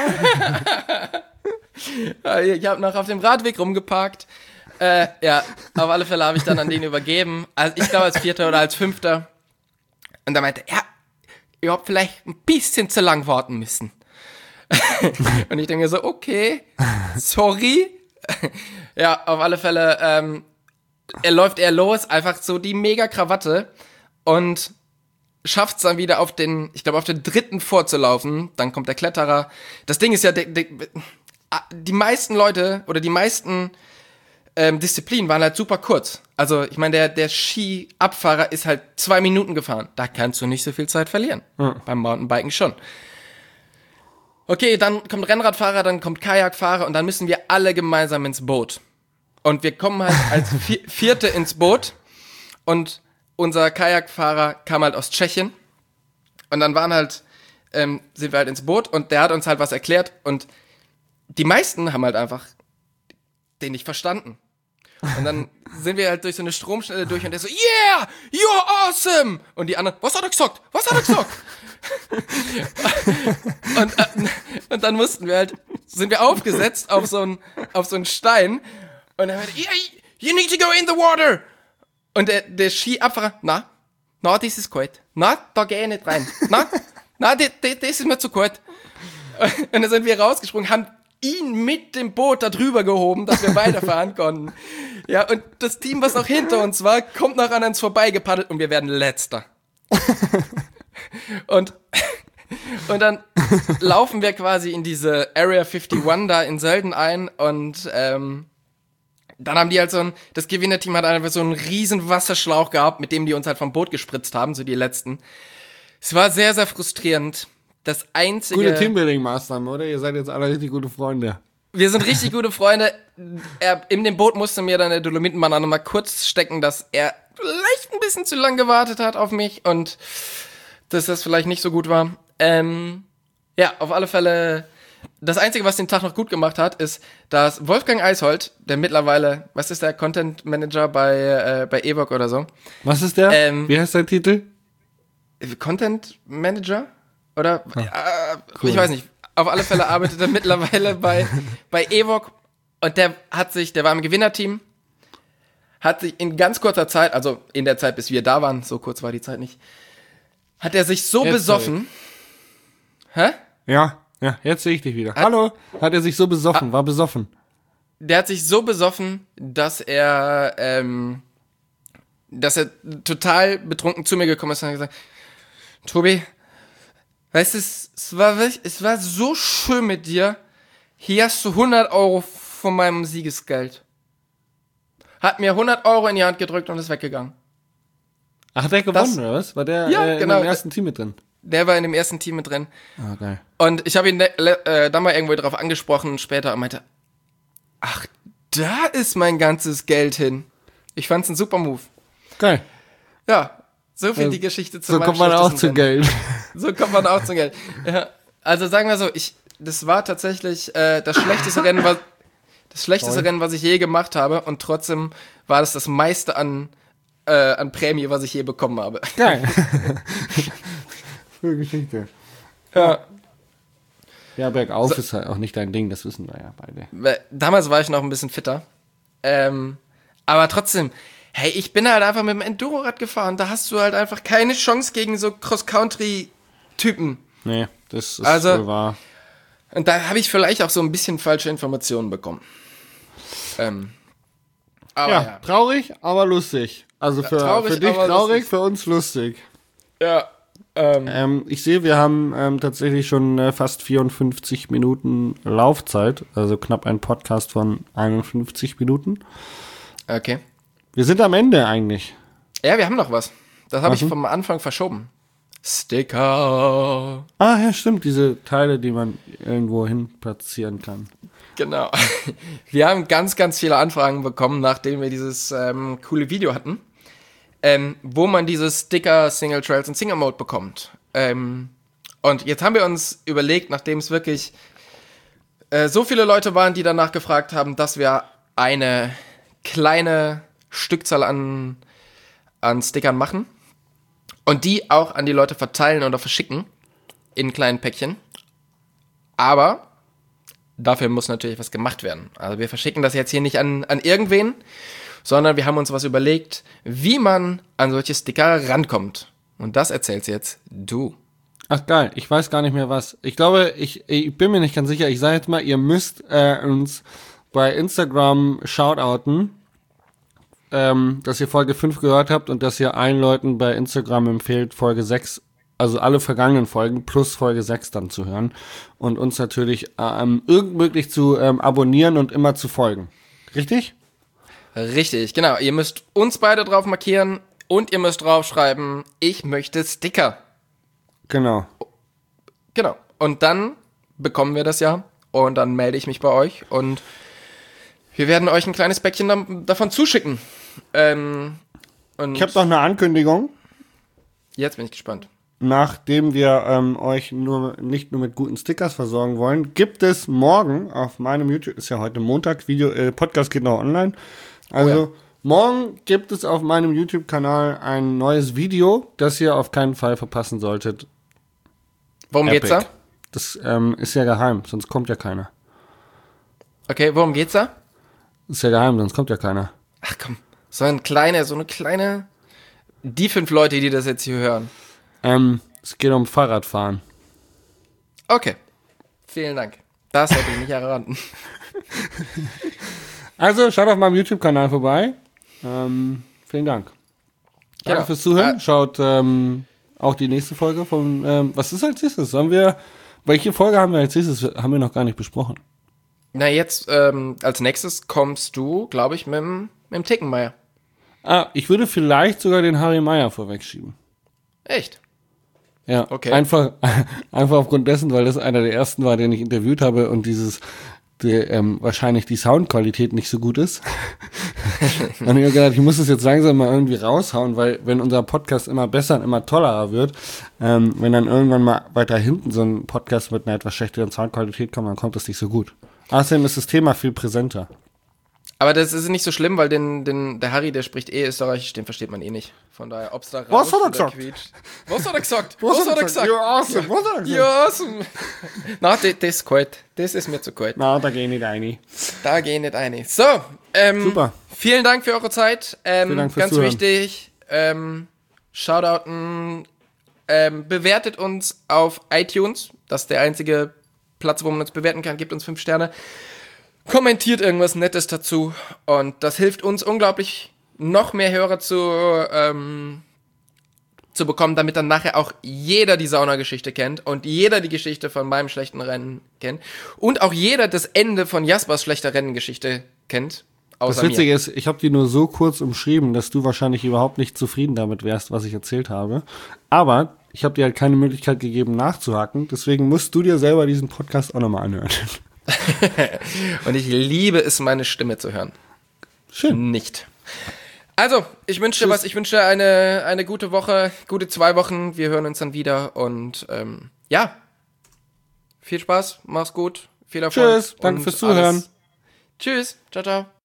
Ich habe noch auf dem Radweg rumgeparkt. Ja, auf alle Fälle habe ich dann an den übergeben. Also ich glaube als 4. oder als 5. Und er meinte, ja, ihr habt vielleicht ein bisschen zu lang warten müssen. Und ich denke so, okay, sorry. Ja, auf alle Fälle, er läuft eher los, einfach so die mega Krawatte und schafft es dann wieder auf den 3. vorzulaufen. Dann kommt der Kletterer. Das Ding ist ja, die meisten Leute oder die meisten Disziplinen waren halt super kurz. Also ich meine, der Ski-Abfahrer ist halt 2 Minuten gefahren. Da kannst du nicht so viel Zeit verlieren. Beim Mountainbiken schon. Okay, dann kommt Rennradfahrer, dann kommt Kajakfahrer und dann müssen wir alle gemeinsam ins Boot. Und wir kommen halt als Vierte ins Boot und unser Kajakfahrer kam halt aus Tschechien. Und dann sind wir halt ins Boot und der hat uns halt was erklärt und die meisten haben halt einfach den nicht verstanden. Und dann sind wir halt durch so eine Stromschnelle durch und der so, yeah, you're awesome! Und die anderen, was hat er gesagt? und dann sind wir aufgesetzt auf so einen Stein und er meinte, yeah, you need to go in the water! Und der Skiabfahrer, na, das ist kalt. Na, da geh ich nicht rein. Na, das ist mir zu kalt. Und dann sind wir rausgesprungen, haben ihn mit dem Boot da drüber gehoben, dass wir weiterfahren konnten. Ja, und das Team, was noch hinter uns war, kommt noch an uns vorbeigepaddelt und wir werden Letzter. Und dann laufen wir quasi in diese Area 51 da in Sölden ein und dann haben die halt das Gewinnerteam hat einfach so einen riesen Wasserschlauch gehabt, mit dem die uns halt vom Boot gespritzt haben, so die letzten. Es war sehr, sehr frustrierend. Das einzige...
Gute Teambuilding-Maßnahmen, oder? Ihr seid jetzt alle richtig gute Freunde.
Wir sind richtig gute Freunde. In dem Boot musste mir dann der Dolomitenmann auch nochmal kurz stecken, dass er vielleicht ein bisschen zu lang gewartet hat auf mich und dass das vielleicht nicht so gut war. Ja, auf alle Fälle... Das Einzige, was den Tag noch gut gemacht hat, ist, dass Wolfgang Eishold, der mittlerweile, was ist der, Content Manager bei Evoc oder so.
Was ist der? Wie heißt der Titel?
Content Manager? Oder? Cool. Ich weiß nicht. Auf alle Fälle arbeitet er mittlerweile bei Evoc und der war im Gewinnerteam, hat sich in ganz kurzer Zeit, also in der Zeit, bis wir da waren, so kurz war die Zeit nicht, hat er sich so besoffen. Hä?
Ja, jetzt sehe ich dich wieder. Hallo? Hat er sich so besoffen, war besoffen.
Der hat sich so besoffen, dass er total betrunken zu mir gekommen ist und hat gesagt, Tobi, weißt du, es war so schön mit dir. Hier hast du 100 Euro von meinem Siegesgeld. Hat mir 100 Euro in die Hand gedrückt und ist weggegangen.
Ach, hat der gewonnen, oder was? War der
genau,
in dem ersten Team mit drin?
Der war in dem ersten Team mit drin.
Ah, geil.
Und ich habe ihn da mal irgendwo drauf angesprochen später und meinte, ach, da ist mein ganzes Geld hin. Ich fand's ein super Move.
Geil.
Ja, so viel die Geschichte zu
meinem So kommt man auch zu Geld.
So kommt man auch zu Geld. Ja, also sagen wir so, das war tatsächlich das schlechteste Rennen, was ich je gemacht habe und trotzdem war das meiste an Prämie, was ich je bekommen habe.
Geil. Coole Geschichte.
Ja.
Ja, bergauf ist halt auch nicht dein Ding, das wissen wir ja beide.
Damals war ich noch ein bisschen fitter. Aber trotzdem, hey, ich bin halt einfach mit dem Enduro-Rad gefahren. Da hast du halt einfach keine Chance gegen so Cross-Country-Typen.
Nee, das ist wohl wahr.
Und da habe ich vielleicht auch so ein bisschen falsche Informationen bekommen. Aber ja,
traurig, aber lustig. Also für dich traurig, für uns lustig.
Ja.
Ich sehe, wir haben tatsächlich schon fast 54 Minuten Laufzeit, also knapp ein Podcast von 51 Minuten.
Okay.
Wir sind am Ende eigentlich.
Ja, wir haben noch was. Das habe ich vom Anfang verschoben. Sticker.
Ah, ja, stimmt. Diese Teile, die man irgendwo hin platzieren kann.
Genau. Wir haben ganz, ganz viele Anfragen bekommen, nachdem wir dieses coole Video hatten. Wo man diese Sticker, Single Trails und Single Mode bekommt. Und jetzt haben wir uns überlegt, nachdem es wirklich so viele Leute waren, die danach gefragt haben, dass wir eine kleine Stückzahl an Stickern machen und die auch an die Leute verteilen oder verschicken in kleinen Päckchen. Aber dafür muss natürlich was gemacht werden. Also wir verschicken das jetzt hier nicht an irgendwen, sondern wir haben uns was überlegt, wie man an solche Sticker rankommt. Und das erzählst jetzt du.
Ach geil, ich weiß gar nicht mehr was. Ich glaube, ich bin mir nicht ganz sicher. Ich sage jetzt mal, ihr müsst uns bei Instagram shoutouten, dass ihr Folge 5 gehört habt und dass ihr allen Leuten bei Instagram empfehlt, Folge 6, also alle vergangenen Folgen plus Folge 6 dann zu hören und uns natürlich irgend möglich zu abonnieren und immer zu folgen. Richtig?
Richtig, genau. Ihr müsst uns beide drauf markieren und ihr müsst draufschreiben, ich möchte Sticker.
Genau.
Genau. Und dann bekommen wir das ja und dann melde ich mich bei euch und wir werden euch ein kleines Päckchen davon zuschicken. Und
ich habe noch eine Ankündigung.
Jetzt bin ich gespannt.
Nachdem wir euch nicht nur mit guten Stickers versorgen wollen, gibt es morgen auf meinem YouTube, ist ja heute Montag, Podcast geht noch online. Also morgen gibt es auf meinem YouTube-Kanal ein neues Video, das ihr auf keinen Fall verpassen solltet.
Worum geht's da?
Das ist ja geheim, sonst kommt ja keiner.
Okay, worum geht's da?
Ist ja geheim, sonst kommt ja keiner.
Ach komm, so eine kleine, die 5 Leute, die das jetzt hier hören.
Es geht um Fahrradfahren.
Okay, vielen Dank. Das hätte ich nicht erraten.
Also, schaut auf meinem YouTube-Kanal vorbei. Vielen Dank. Danke fürs Zuhören. Schaut auch die nächste Folge von, was ist als nächstes? Welche Folge haben wir als nächstes? Haben wir noch gar nicht besprochen.
Na, jetzt, als nächstes kommst du, glaube ich, mit dem Tickenmeier.
Ich würde vielleicht sogar den Harry Meyer vorwegschieben.
Echt?
Ja, okay. Einfach aufgrund dessen, weil das einer der ersten war, den ich interviewt habe und wahrscheinlich die Soundqualität nicht so gut ist. Und ich habe gedacht, ich muss es jetzt langsam mal irgendwie raushauen, weil wenn unser Podcast immer besser und immer tollerer wird, wenn dann irgendwann mal weiter hinten so ein Podcast mit einer etwas schlechteren Soundqualität kommt, dann kommt das nicht so gut. Außerdem ist das Thema viel präsenter.
Aber das ist nicht so schlimm, weil der Harry, der spricht Österreichisch, den versteht man nicht. Von daher, ob's da
was hat er gesagt?
Was hat er gesagt?
Was hat er gesagt? You're awesome. Was hat er gesagt?
You're awesome. Na, das ist kalt. Das ist mir zu kalt.
Na, da geh ich nicht rein.
Da geh ich nicht rein. So,
super.
Vielen Dank für eure Zeit.
Vielen Dank fürs
ganz
Zuhören.
Wichtig, Shoutouten, bewertet uns auf iTunes. Das ist der einzige Platz, wo man uns bewerten kann. Gebt uns 5 Sterne. Kommentiert irgendwas Nettes dazu und das hilft uns unglaublich, noch mehr Hörer zu bekommen, damit dann nachher auch jeder die Saunageschichte kennt und jeder die Geschichte von meinem schlechten Rennen kennt und auch jeder das Ende von Jaspers schlechter Rennengeschichte kennt.
Das Witzige ist, ich habe die nur so kurz umschrieben, dass du wahrscheinlich überhaupt nicht zufrieden damit wärst, was ich erzählt habe. Aber ich habe dir halt keine Möglichkeit gegeben, nachzuhaken. Deswegen musst du dir selber diesen Podcast auch nochmal anhören.
Und ich liebe es, meine Stimme zu hören.
Schön.
Nicht. Also, ich wünsche dir was. Ich wünsche dir eine gute Woche, gute 2 Wochen. Wir hören uns dann wieder und ja, viel Spaß, mach's gut, viel Erfolg.
Tschüss, danke fürs Zuhören.
Tschüss, ciao, ciao.